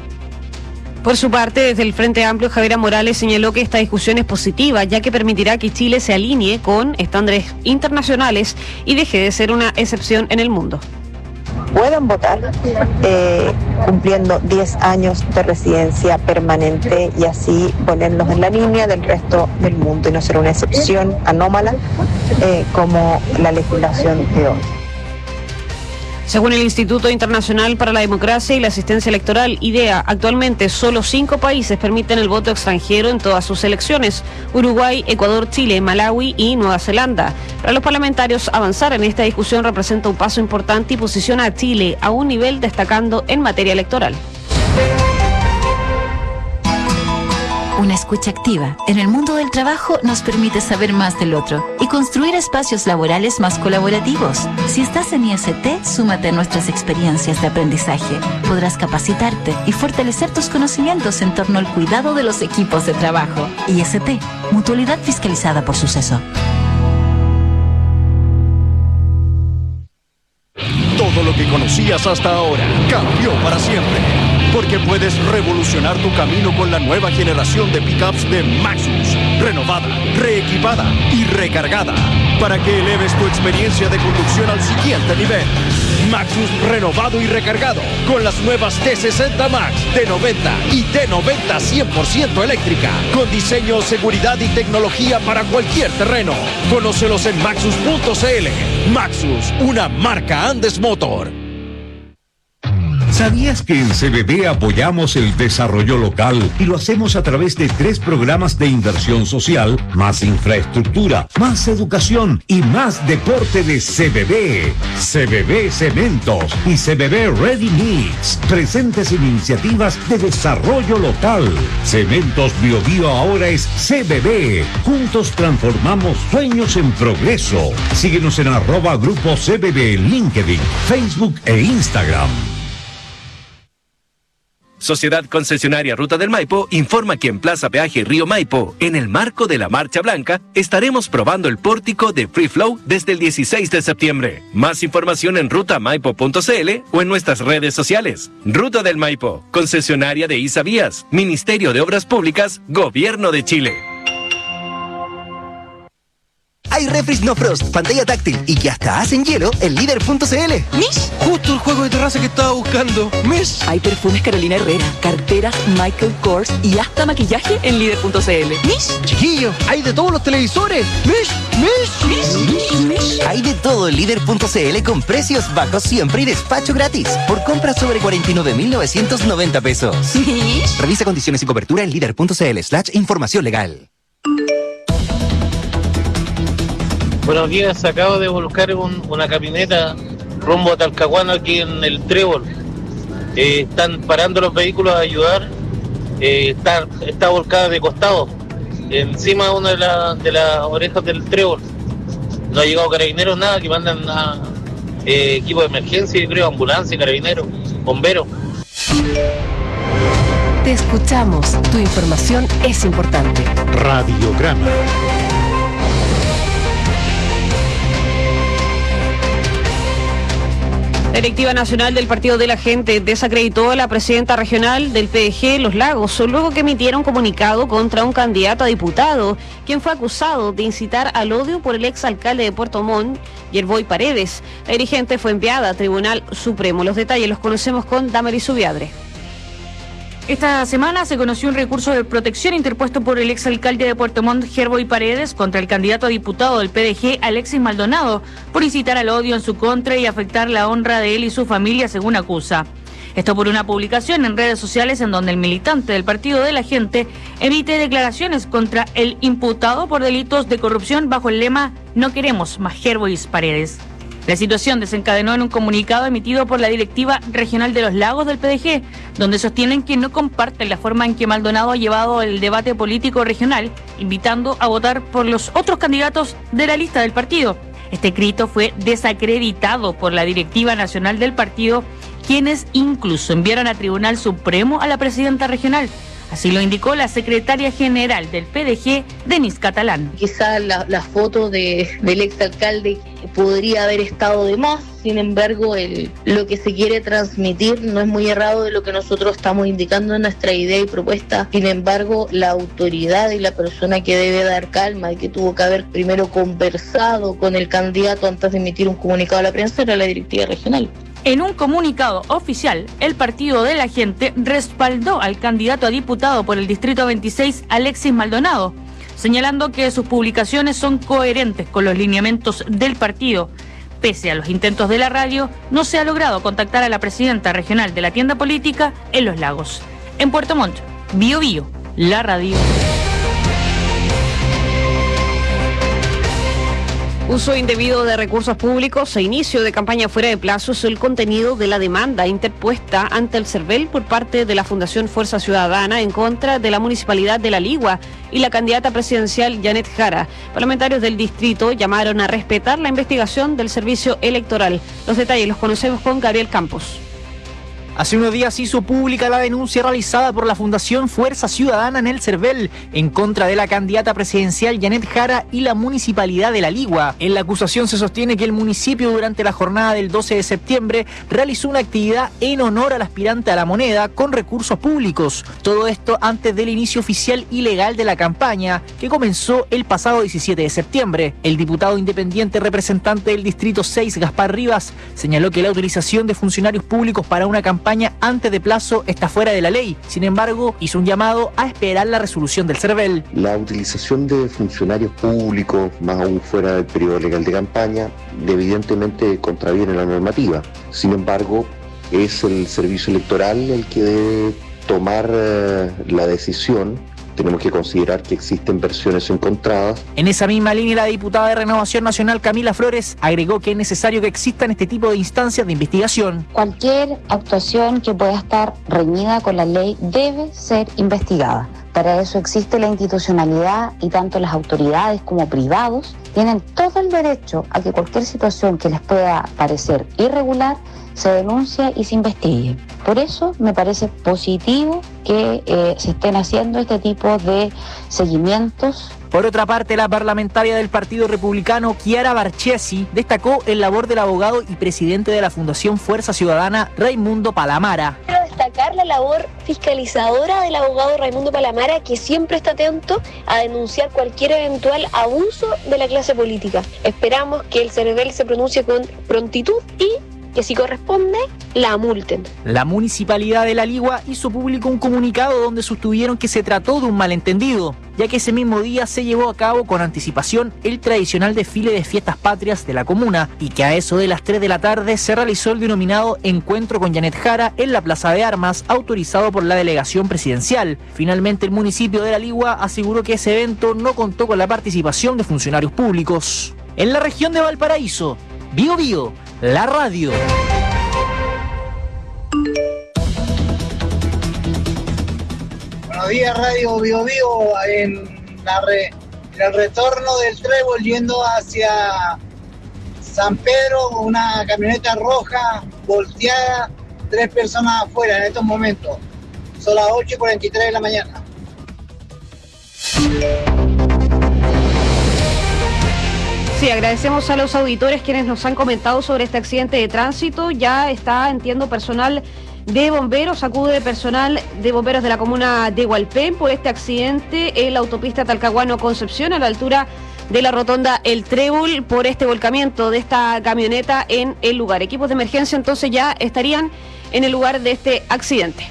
Por su parte, desde el Frente Amplio, Javiera Morales señaló que esta discusión es positiva, ya que permitirá que Chile se alinee con estándares internacionales y deje de ser una excepción en el mundo. Puedan votar eh, cumpliendo diez años de residencia permanente y así ponernos en la línea del resto del mundo y no ser una excepción anómala eh, como la legislación de hoy. Según el Instituto Internacional para la Democracia y la Asistencia Electoral, IDEA, actualmente solo cinco países permiten el voto extranjero en todas sus elecciones: Uruguay, Ecuador, Chile, Malawi y Nueva Zelanda. Para los parlamentarios, avanzar en esta discusión representa un paso importante y posiciona a Chile a un nivel destacando en materia electoral. Una escucha activa en el mundo del trabajo nos permite saber más del otro y construir espacios laborales más colaborativos. Si estás en I S T, súmate a nuestras experiencias de aprendizaje. Podrás capacitarte y fortalecer tus conocimientos en torno al cuidado de los equipos de trabajo. I S T, mutualidad fiscalizada por Suceso. Todo lo que conocías hasta ahora cambió para siempre. porque puedes revolucionar tu camino con la nueva generación de pickups de Maxus, renovada, reequipada y recargada, para que eleves tu experiencia de conducción al siguiente nivel. Maxus renovado y recargado con las nuevas T sesenta Max, T noventa y T noventa cien por ciento eléctrica, con diseño, seguridad y tecnología para cualquier terreno. Conócelos en maxus punto c l. Maxus, una marca Andes Motor. ¿Sabías que en C B B apoyamos el desarrollo local y lo hacemos a través de tres programas de inversión social, más infraestructura, más educación y más deporte de C B B? C B B Cementos y C B B Ready Mix, presentes en iniciativas de desarrollo local. Cementos Bio Bio ahora es C B B. Juntos transformamos sueños en progreso. Síguenos en arroba grupo C B B, LinkedIn, Facebook e Instagram. Sociedad Concesionaria Ruta del Maipo informa que en Plaza Peaje Río Maipo, en el marco de la Marcha Blanca, estaremos probando el pórtico de Free Flow desde el dieciséis de septiembre. Más información en ruta maipo punto c l o en nuestras redes sociales. Ruta del Maipo, concesionaria de Isavías, Ministerio de Obras Públicas, Gobierno de Chile. Hay refris no frost, pantalla táctil y que hasta hacen hielo en líder punto c l. ¿Mish? Justo el juego de terraza que estaba buscando. ¿Mish? Hay perfumes Carolina Herrera, carteras Michael Kors y hasta maquillaje en líder punto c l. ¿Mish? Chiquillo, hay de todos los televisores. ¿Mish? ¿Mish? ¿Mish? ¿Mish? Hay de todo en líder punto c l con precios bajos siempre y despacho gratis. Por compras sobre cuarenta y nueve mil novecientos noventa pesos. ¿Mish? Revisa condiciones y cobertura en líder punto c l slash información legal. Buenos días, acabo de volcar un, una camioneta rumbo a Talcahuano aquí en el Trébol. Eh, están parando los vehículos a ayudar. Eh, está, está volcada de costado, encima de una de, la, de las orejas del Trébol. No ha llegado carabineros, nada, que mandan a, eh, equipo de emergencia, yo creo, ambulancia, carabineros, bomberos. Te escuchamos, tu información es importante. Radiograma. La directiva nacional del Partido de la Gente desacreditó a la presidenta regional del P D G Los Lagos, luego que emitiera un comunicado contra un candidato a diputado, quien fue acusado de incitar al odio por el exalcalde de Puerto Montt, Yerboy Paredes. La dirigente fue enviada a Tribunal Supremo. Los detalles los conocemos con Damaris Ubiadre. Esta semana se conoció un recurso de protección interpuesto por el exalcalde de Puerto Montt, Yerboy Paredes, contra el candidato a diputado del P D G, Alexis Maldonado, por incitar al odio en su contra y afectar la honra de él y su familia, según acusa. Esto por una publicación en redes sociales en donde el militante del Partido de la Gente emite declaraciones contra el imputado por delitos de corrupción bajo el lema "No queremos más Yerboy Paredes". La situación desencadenó en un comunicado emitido por la directiva regional de Los Lagos del P D G, donde sostienen que no comparten la forma en que Maldonado ha llevado el debate político regional, invitando a votar por los otros candidatos de la lista del partido. Este escrito fue desacreditado por la directiva nacional del partido, quienes incluso enviaron a Tribunal Supremo a la presidenta regional. Así lo indicó la secretaria general del P D G, Denise Catalán. Quizás la, la foto de, del exalcalde podría haber estado de más, sin embargo el, lo que se quiere transmitir no es muy errado de lo que nosotros estamos indicando en nuestra idea y propuesta. Sin embargo, la autoridad y la persona que debe dar calma y que tuvo que haber primero conversado con el candidato antes de emitir un comunicado a la prensa era la directiva regional. En un comunicado oficial, el Partido de la Gente respaldó al candidato a diputado por el Distrito veintiséis, Alexis Maldonado, señalando que sus publicaciones son coherentes con los lineamientos del partido. Pese a los intentos de la radio, no se ha logrado contactar a la presidenta regional de la tienda política en Los Lagos. En Puerto Montt, Bio Bio, la radio. Uso indebido de recursos públicos e inicio de campaña fuera de plazo es el contenido de la demanda interpuesta ante el CERVEL por parte de la Fundación Fuerza Ciudadana en contra de la Municipalidad de La Ligua y la candidata presidencial Janet Jara. Parlamentarios del distrito llamaron a respetar la investigación del servicio electoral. Los detalles los conocemos con Gabriel Campos. Hace unos días hizo pública la denuncia realizada por la Fundación Fuerza Ciudadana en el Cervel en contra de la candidata presidencial Janet Jara y la municipalidad de La Ligua. En la acusación se sostiene que el municipio durante la jornada del doce de septiembre realizó una actividad en honor al aspirante a la moneda con recursos públicos. Todo esto antes del inicio oficial y legal de la campaña que comenzó el pasado diecisiete de septiembre. El diputado independiente representante del Distrito seis, Gaspar Rivas, señaló que la utilización de funcionarios públicos para una campaña antes de plazo está fuera de la ley. Sin embargo, hizo un llamado a esperar la resolución del Cervel. La utilización de funcionarios públicos, más aún fuera del periodo legal de campaña, evidentemente contraviene la normativa. Sin embargo, es el servicio electoral el que debe tomar eh, la decisión. Tenemos que considerar que existen versiones encontradas. En esa misma línea, la diputada de Renovación Nacional, Camila Flores, agregó que es necesario que existan este tipo de instancias de investigación. Cualquier actuación que pueda estar reñida con la ley debe ser investigada. Para eso existe la institucionalidad y tanto las autoridades como privados tienen todo el derecho a que cualquier situación que les pueda parecer irregular se denuncie y se investigue. Por eso me parece positivo que eh, se estén haciendo este tipo de seguimientos. Por otra parte, la parlamentaria del Partido Republicano, Chiara Barchesi, destacó el labor del abogado y presidente de la Fundación Fuerza Ciudadana, Raimundo Palamara. Quiero destacar la labor fiscalizadora del abogado Raimundo Palamara, que siempre está atento a denunciar cualquier eventual abuso de la clase política. Esperamos que el Cervel se pronuncie con prontitud y que si corresponde, la multen. La municipalidad de La Ligua hizo público un comunicado donde sostuvieron que se trató de un malentendido, ya que ese mismo día se llevó a cabo con anticipación el tradicional desfile de fiestas patrias de la comuna y que a eso de las tres de la tarde se realizó el denominado Encuentro con Janet Jara en la Plaza de Armas, autorizado por la delegación presidencial. Finalmente, el municipio de La Ligua aseguró que ese evento no contó con la participación de funcionarios públicos. En la región de Valparaíso, Bío Bío, la radio. Buenos días, Radio Bío Bío, en, la re, en el retorno del Trébol yendo hacia San Pedro, una camioneta roja volteada, tres personas afuera en estos momentos. Son las ocho y cuarenta y tres de la mañana. Sí, agradecemos a los auditores quienes nos han comentado sobre este accidente de tránsito. Ya está, entiendo, personal de bomberos, acude personal de bomberos de la comuna de Hualpén por este accidente en la autopista Talcahuano-Concepción a la altura de la rotonda El Trébol por este volcamiento de esta camioneta en el lugar. Equipos de emergencia entonces ya estarían en el lugar de este accidente.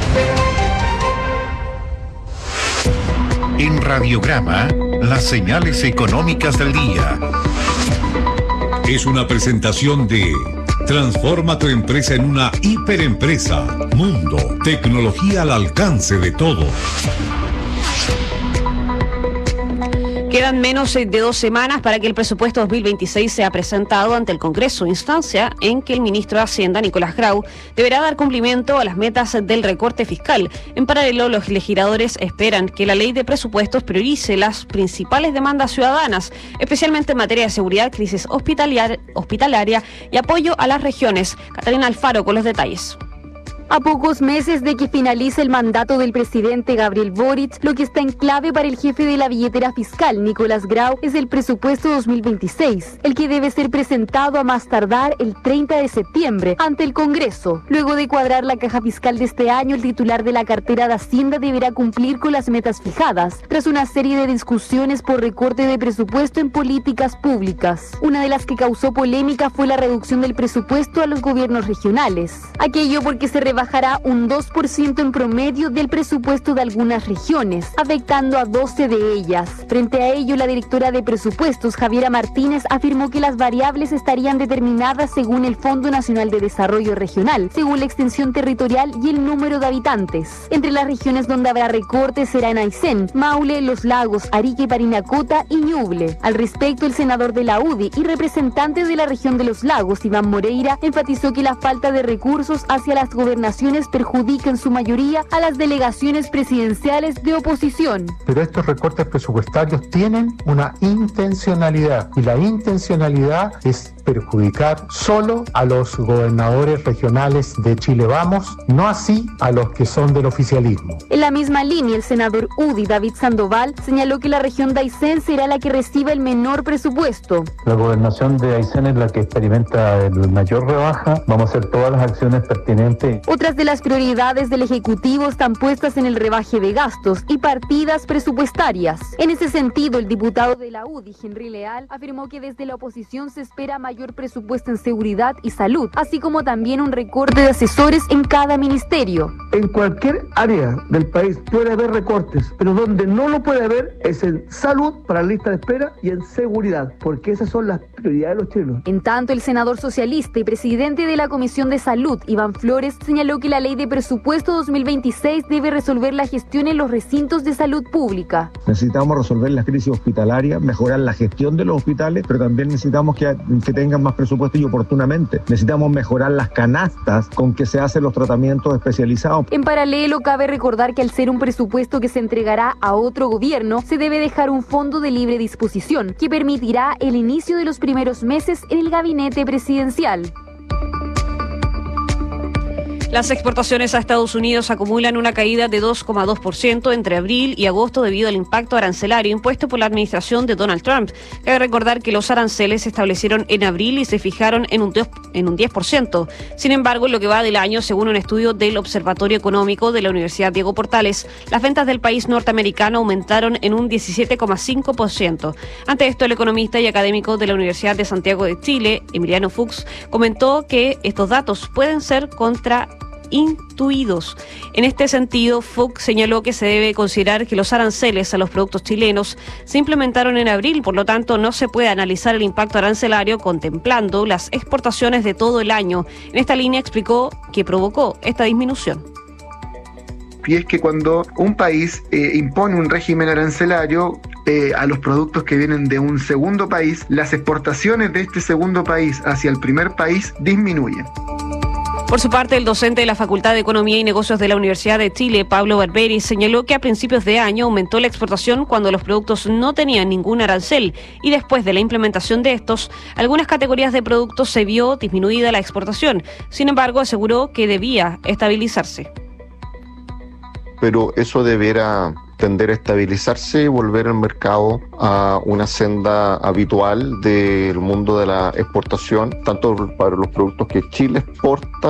En Radiograma, las señales económicas del día. Es una presentación de Transforma tu empresa en una hiperempresa. Mundo, tecnología al alcance de todos. Quedan menos de dos semanas para que el presupuesto dos mil veintiséis sea presentado ante el Congreso, instancia en que el ministro de Hacienda, Nicolás Grau, deberá dar cumplimiento a las metas del recorte fiscal. En paralelo, los legisladores esperan que la ley de presupuestos priorice las principales demandas ciudadanas, especialmente en materia de seguridad, crisis hospitalaria, hospitalaria y apoyo a las regiones. Catalina Alfaro con los detalles. A pocos meses de que finalice el mandato del presidente Gabriel Boric, lo que está en clave para el jefe de la billetera fiscal, Nicolás Grau, es el presupuesto dos mil veintiséis, el que debe ser presentado a más tardar el treinta de septiembre ante el Congreso. Luego de cuadrar la caja fiscal de este año, el titular de la cartera de Hacienda deberá cumplir con las metas fijadas, tras una serie de discusiones por recorte de presupuesto en políticas públicas. Una de las que causó polémica fue la reducción del presupuesto a los gobiernos regionales. Aquello porque se bajará un dos por ciento en promedio del presupuesto de algunas regiones, afectando a doce de ellas. Frente a ello, la directora de presupuestos, Javiera Martínez, afirmó que las variables estarían determinadas según el Fondo Nacional de Desarrollo Regional, según la extensión territorial y el número de habitantes. Entre las regiones donde habrá recortes será en Aysén, Maule, Los Lagos, Arica, Parinacota y Ñuble. Al respecto, el senador de la U D I y representante de la región de Los Lagos, Iván Moreira, enfatizó que la falta de recursos hacia las gobernaciones perjudica en su mayoría a las delegaciones presidenciales de oposición. Pero estos recortes presupuestarios tienen una intencionalidad y la intencionalidad es perjudicar solo a los gobernadores regionales de Chile Vamos, no así a los que son del oficialismo. En la misma línea, el senador U D I, David Sandoval, señaló que la región de Aysén será la que reciba el menor presupuesto. La gobernación de Aysén es la que experimenta el mayor rebaja. Vamos a hacer todas las acciones pertinentes. Otras de las prioridades del Ejecutivo están puestas en el rebaje de gastos y partidas presupuestarias. En ese sentido, el diputado de la U D I, Henry Leal, afirmó que desde la oposición se espera mayor presupuesto en seguridad y salud, así como también un recorte de asesores en cada ministerio. En cualquier área del país puede haber recortes, pero donde no lo puede haber es en salud para la lista de espera y en seguridad, porque esas son las prioridades de los chilenos. En tanto, el senador socialista y presidente de la Comisión de Salud, Iván Flores, señaló que la ley de presupuesto dos mil veintiséis debe resolver la gestión en los recintos de salud pública. Necesitamos resolver las crisis hospitalarias, mejorar la gestión de los hospitales, pero también necesitamos que, que tengan más presupuesto y oportunamente. Necesitamos mejorar las canastas con que se hacen los tratamientos especializados. En paralelo, cabe recordar que al ser un presupuesto que se entregará a otro gobierno, se debe dejar un fondo de libre disposición que permitirá el inicio de los primeros meses en el gabinete presidencial. Las exportaciones a Estados Unidos acumulan una caída de dos coma dos por ciento entre abril y agosto debido al impacto arancelario impuesto por la administración de Donald Trump. Cabe recordar que los aranceles se establecieron en abril y se fijaron en un, en un diez por ciento. Sin embargo, en lo que va del año, según un estudio del Observatorio Económico de la Universidad Diego Portales, las ventas del país norteamericano aumentaron en un diecisiete coma cinco por ciento. Ante esto, el economista y académico de la Universidad de Santiago de Chile, Emiliano Fuchs, comentó que estos datos pueden ser contra intuidos. En este sentido, Fuchs señaló que se debe considerar que los aranceles a los productos chilenos se implementaron en abril, por lo tanto no se puede analizar el impacto arancelario contemplando las exportaciones de todo el año. En esta línea explicó que provocó esta disminución. Y es que cuando un país eh, impone un régimen arancelario eh, a los productos que vienen de un segundo país, las exportaciones de este segundo país hacia el primer país disminuyen. Por su parte, el docente de la Facultad de Economía y Negocios de la Universidad de Chile, Pablo Barberi, señaló que a principios de año aumentó la exportación cuando los productos no tenían ningún arancel y después de la implementación de estos, algunas categorías de productos se vio disminuida la exportación. Sin embargo, aseguró que debía estabilizarse. Pero eso deberá tender a estabilizarse y volver el mercado a una senda habitual del mundo de la exportación, tanto para los productos que Chile exporta.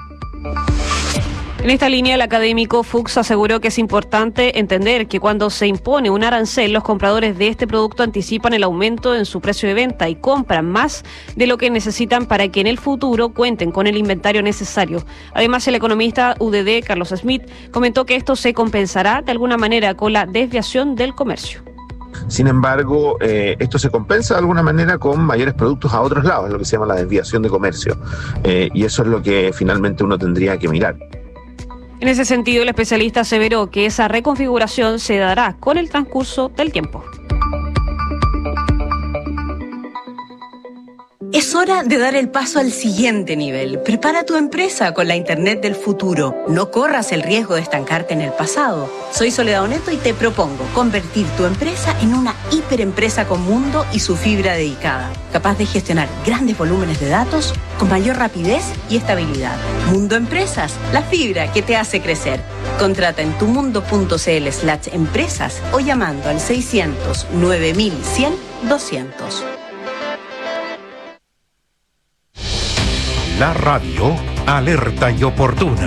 En esta línea, el académico Fuchs aseguró que es importante entender que cuando se impone un arancel, los compradores de este producto anticipan el aumento en su precio de venta y compran más de lo que necesitan para que en el futuro cuenten con el inventario necesario. Además, el economista U D D, Carlos Smith, comentó que esto se compensará de alguna manera con la desviación del comercio. Sin embargo, eh, esto se compensa de alguna manera con mayores productos a otros lados, es lo que se llama la desviación de comercio. Eh, y eso es lo que finalmente uno tendría que mirar. En ese sentido, el especialista aseveró que esa reconfiguración se dará con el transcurso del tiempo. Es hora de dar el paso al siguiente nivel. Prepara tu empresa con la Internet del futuro. No corras el riesgo de estancarte en el pasado. Soy Soledad Oneto y te propongo convertir tu empresa en una hiperempresa con mundo y su fibra dedicada, capaz de gestionar grandes volúmenes de datos con mayor rapidez y estabilidad. Mundo Empresas, la fibra que te hace crecer. Contrata en tumundo.cl slash empresas o llamando al seiscientos nueve mil cien doscientos. La radio alerta y oportuna.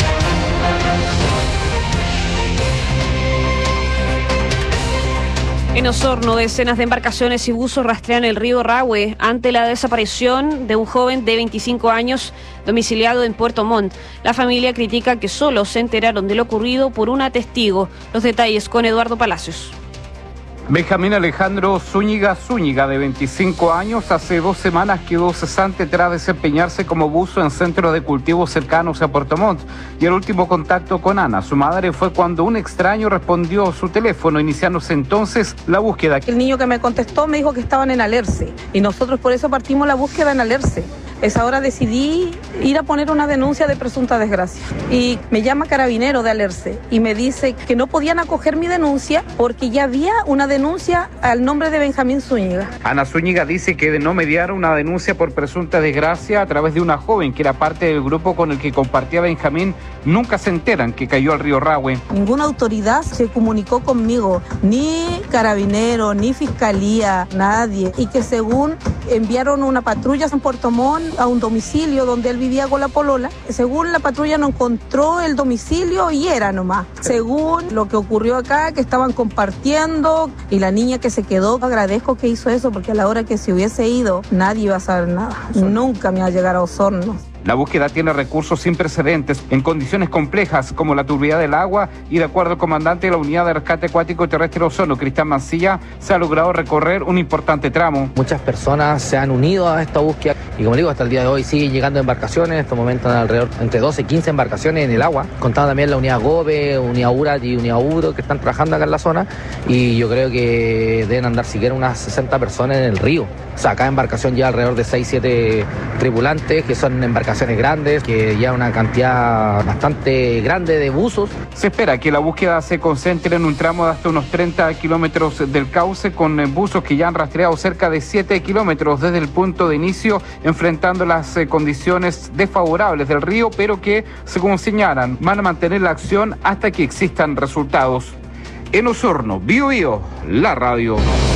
En Osorno, decenas de embarcaciones y buzos rastrean el río Rahue ante la desaparición de un joven de veinticinco años domiciliado en Puerto Montt. La familia critica que solo se enteraron de lo ocurrido por una testigo. Los detalles con Eduardo Palacios. Benjamín Alejandro Zúñiga Zúñiga, de veinticinco años, hace dos semanas quedó cesante tras desempeñarse como buzo en centros de cultivos cercanos a Puerto Montt. Y el último contacto con Ana, su madre, fue cuando un extraño respondió su teléfono, iniciándose entonces la búsqueda. El niño que me contestó me dijo que estaban en Alerce y nosotros por eso partimos la búsqueda en Alerce. Esa hora decidí ir a poner una denuncia de presunta desgracia. Y me llama Carabinero de Alerce y me dice que no podían acoger mi denuncia porque ya había una denuncia al nombre de Benjamín Zúñiga. Ana Zúñiga dice que de no mediar una denuncia por presunta desgracia a través de una joven que era parte del grupo con el que compartía Benjamín, nunca se enteran que cayó al río Rahue. Ninguna autoridad se comunicó conmigo, ni Carabinero, ni Fiscalía, nadie. Y que según enviaron una patrulla en Puerto Montt a un domicilio donde él vivía con la polola, según la patrulla no encontró el domicilio y era nomás. Según lo que ocurrió acá, que estaban compartiendo y la niña que se quedó, agradezco que hizo eso porque a la hora que se hubiese ido nadie iba a saber nada. Nunca me iba a llegar a Osorno. La búsqueda tiene recursos sin precedentes en condiciones complejas como la turbidez del agua y de acuerdo al comandante de la Unidad de Rescate Acuático Terrestre Osorno, Cristian Mancilla, se ha logrado recorrer un importante tramo. Muchas personas se han unido a esta búsqueda y como digo, hasta el día de hoy siguen llegando embarcaciones, en estos momentos alrededor entre doce y quince embarcaciones en el agua, contando también la Unidad GOBE, Unidad URAT y Unidad UBRO que están trabajando acá en la zona y yo creo que deben andar siquiera unas sesenta personas en el río. O sea, cada embarcación lleva alrededor de seis siete tripulantes que son embarcaciones grandes, que lleva una cantidad bastante grande de buzos. Se espera que la búsqueda se concentre en un tramo de hasta unos treinta kilómetros del cauce con buzos que ya han rastreado cerca de siete kilómetros desde el punto de inicio, enfrentando las eh, condiciones desfavorables del río, pero que, según señalan, van a mantener la acción hasta que existan resultados. En Osorno, Bío Bío, la radio.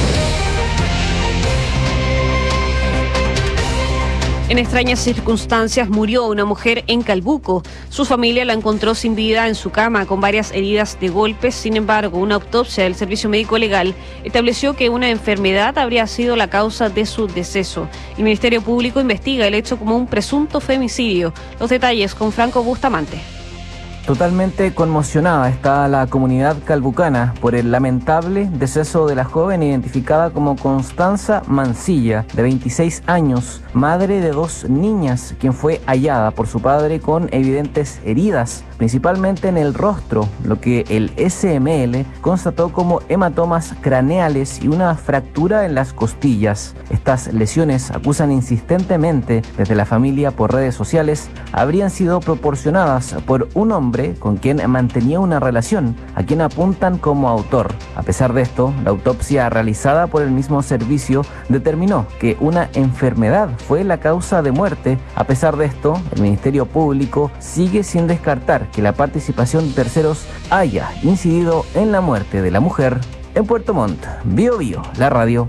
En extrañas circunstancias murió una mujer en Calbuco. Su familia la encontró sin vida en su cama con varias heridas de golpes. Sin embargo, una autopsia del Servicio Médico Legal estableció que una enfermedad habría sido la causa de su deceso. El Ministerio Público investiga el hecho como un presunto femicidio. Los detalles con Franco Bustamante. Totalmente conmocionada está la comunidad calbucana por el lamentable deceso de la joven identificada como Constanza Mancilla, de veintiséis años, madre de dos niñas, quien fue hallada por su padre con evidentes heridas, principalmente en el rostro, lo que el S M L constató como hematomas craneales y una fractura en las costillas. Estas lesiones, acusan insistentemente desde la familia por redes sociales, habrían sido proporcionadas por un hombre con quien mantenía una relación, a quien apuntan como autor. A pesar de esto, la autopsia realizada por el mismo servicio determinó que una enfermedad fue la causa de muerte. A pesar de esto, el Ministerio Público sigue sin descartar que la participación de terceros haya incidido en la muerte de la mujer. En Puerto Montt, Bío Bío, la radio.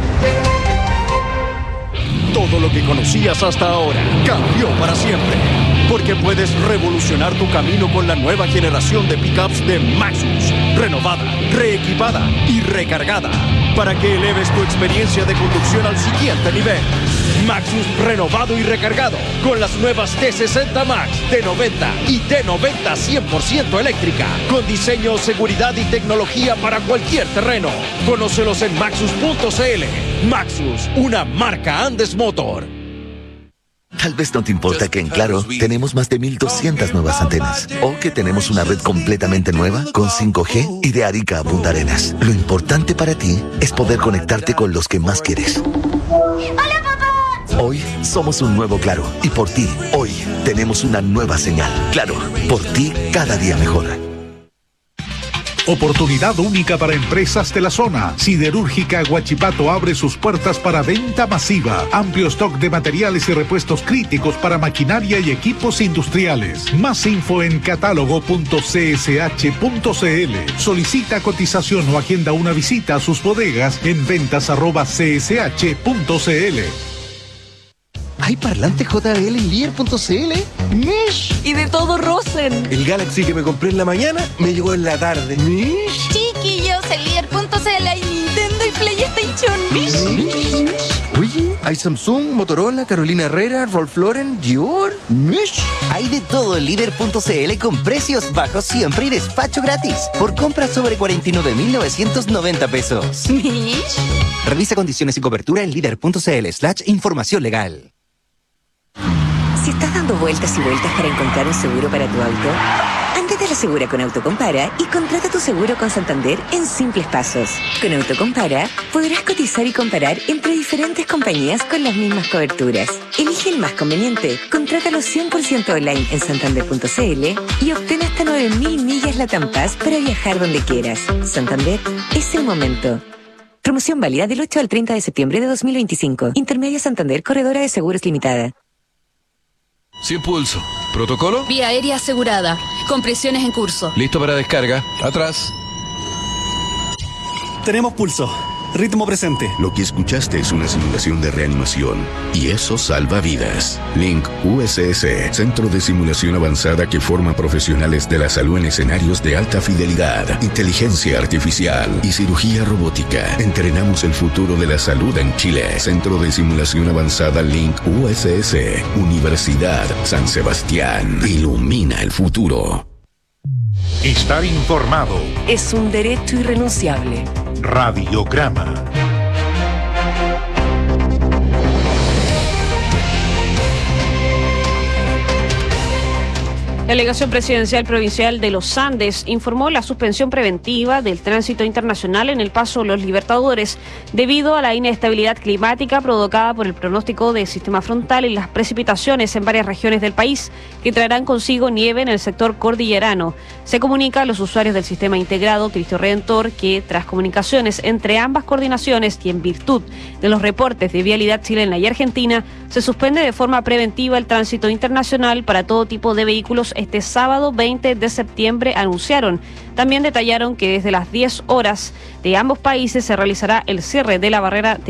Todo lo que conocías hasta ahora cambió para siempre, porque puedes revolucionar tu camino con la nueva generación de pickups de Maxus, renovada, reequipada y recargada, para que eleves tu experiencia de conducción al siguiente nivel. Maxus renovado y recargado con las nuevas T sesenta Max, T noventa y T noventa cien por ciento eléctrica, con diseño, seguridad y tecnología para cualquier terreno. Conócelos en maxus punto c l. Maxus, una marca Andes Motor. Tal vez no te importa que en Claro tenemos más de mil doscientas nuevas antenas o que tenemos una red completamente nueva con cinco G y de Arica a Punta Arenas. Lo importante para ti es poder conectarte con los que más quieres. ¡Hola, papá! Hoy somos un nuevo Claro y por ti, hoy tenemos una nueva señal. Claro, por ti cada día mejor. Oportunidad única para empresas de la zona. Siderúrgica Huachipato abre sus puertas para venta masiva. Amplio stock de materiales y repuestos críticos para maquinaria y equipos industriales. Más info en catálogo punto c s h punto c l. Solicita cotización o agenda una visita a sus bodegas en ventas arroba c s h punto c l. ¿Hay parlante J B L en líder punto c l? ¡Mish! Y de todo Rosen. El Galaxy que me compré en la mañana me llegó en la tarde. ¡Mish! Chiquillos, en líder punto c l hay Nintendo y PlayStation. ¡Mish! Oye, hay Samsung, Motorola, Carolina Herrera, Ralph Lauren, Dior. ¡Mish! Hay de todo en líder punto c l con precios bajos siempre y despacho gratis. Por compras sobre cuarenta y nueve mil novecientos noventa pesos. ¿Mish? Revisa condiciones y cobertura en líder punto c l slash información legal. Si estás dando vueltas y vueltas para encontrar un seguro para tu auto, antes de Asegura con Autocompara y contrata tu seguro con Santander en simples pasos. Con Autocompara podrás cotizar y comparar entre diferentes compañías con las mismas coberturas. Elige el más conveniente, contrátalo cien por ciento online en santander punto c l y obtén hasta nueve mil millas Latam Pass para viajar donde quieras. Santander, es el momento. Promoción válida del ocho al treinta de septiembre de dos mil veinticinco. Intermedia Santander, Corredora de Seguros Limitada. Sin pulso. ¿Protocolo? Vía aérea asegurada. Compresiones en curso. Listo para descarga. Atrás. Tenemos pulso. Ritmo presente. Lo que escuchaste es una simulación de reanimación y eso salva vidas. Link U S S, Centro de Simulación Avanzada que forma profesionales de la salud en escenarios de alta fidelidad, inteligencia artificial y cirugía robótica. Entrenamos el futuro de la salud en Chile. Centro de Simulación Avanzada Link U S S, Universidad San Sebastián. Ilumina el futuro. Estar informado. Es un derecho irrenunciable. Radiograma. La Delegación Presidencial Provincial de los Andes informó la suspensión preventiva del tránsito internacional en el paso Los Libertadores debido a la inestabilidad climática provocada por el pronóstico de sistema frontal y las precipitaciones en varias regiones del país que traerán consigo nieve en el sector cordillerano. Se comunica a los usuarios del sistema integrado Cristo Redentor que tras comunicaciones entre ambas coordinaciones y en virtud de los reportes de vialidad chilena y argentina, se suspende de forma preventiva el tránsito internacional para todo tipo de vehículos este sábado veinte de septiembre, anunciaron. También detallaron que desde las diez horas de ambos países se realizará el cierre de la barrera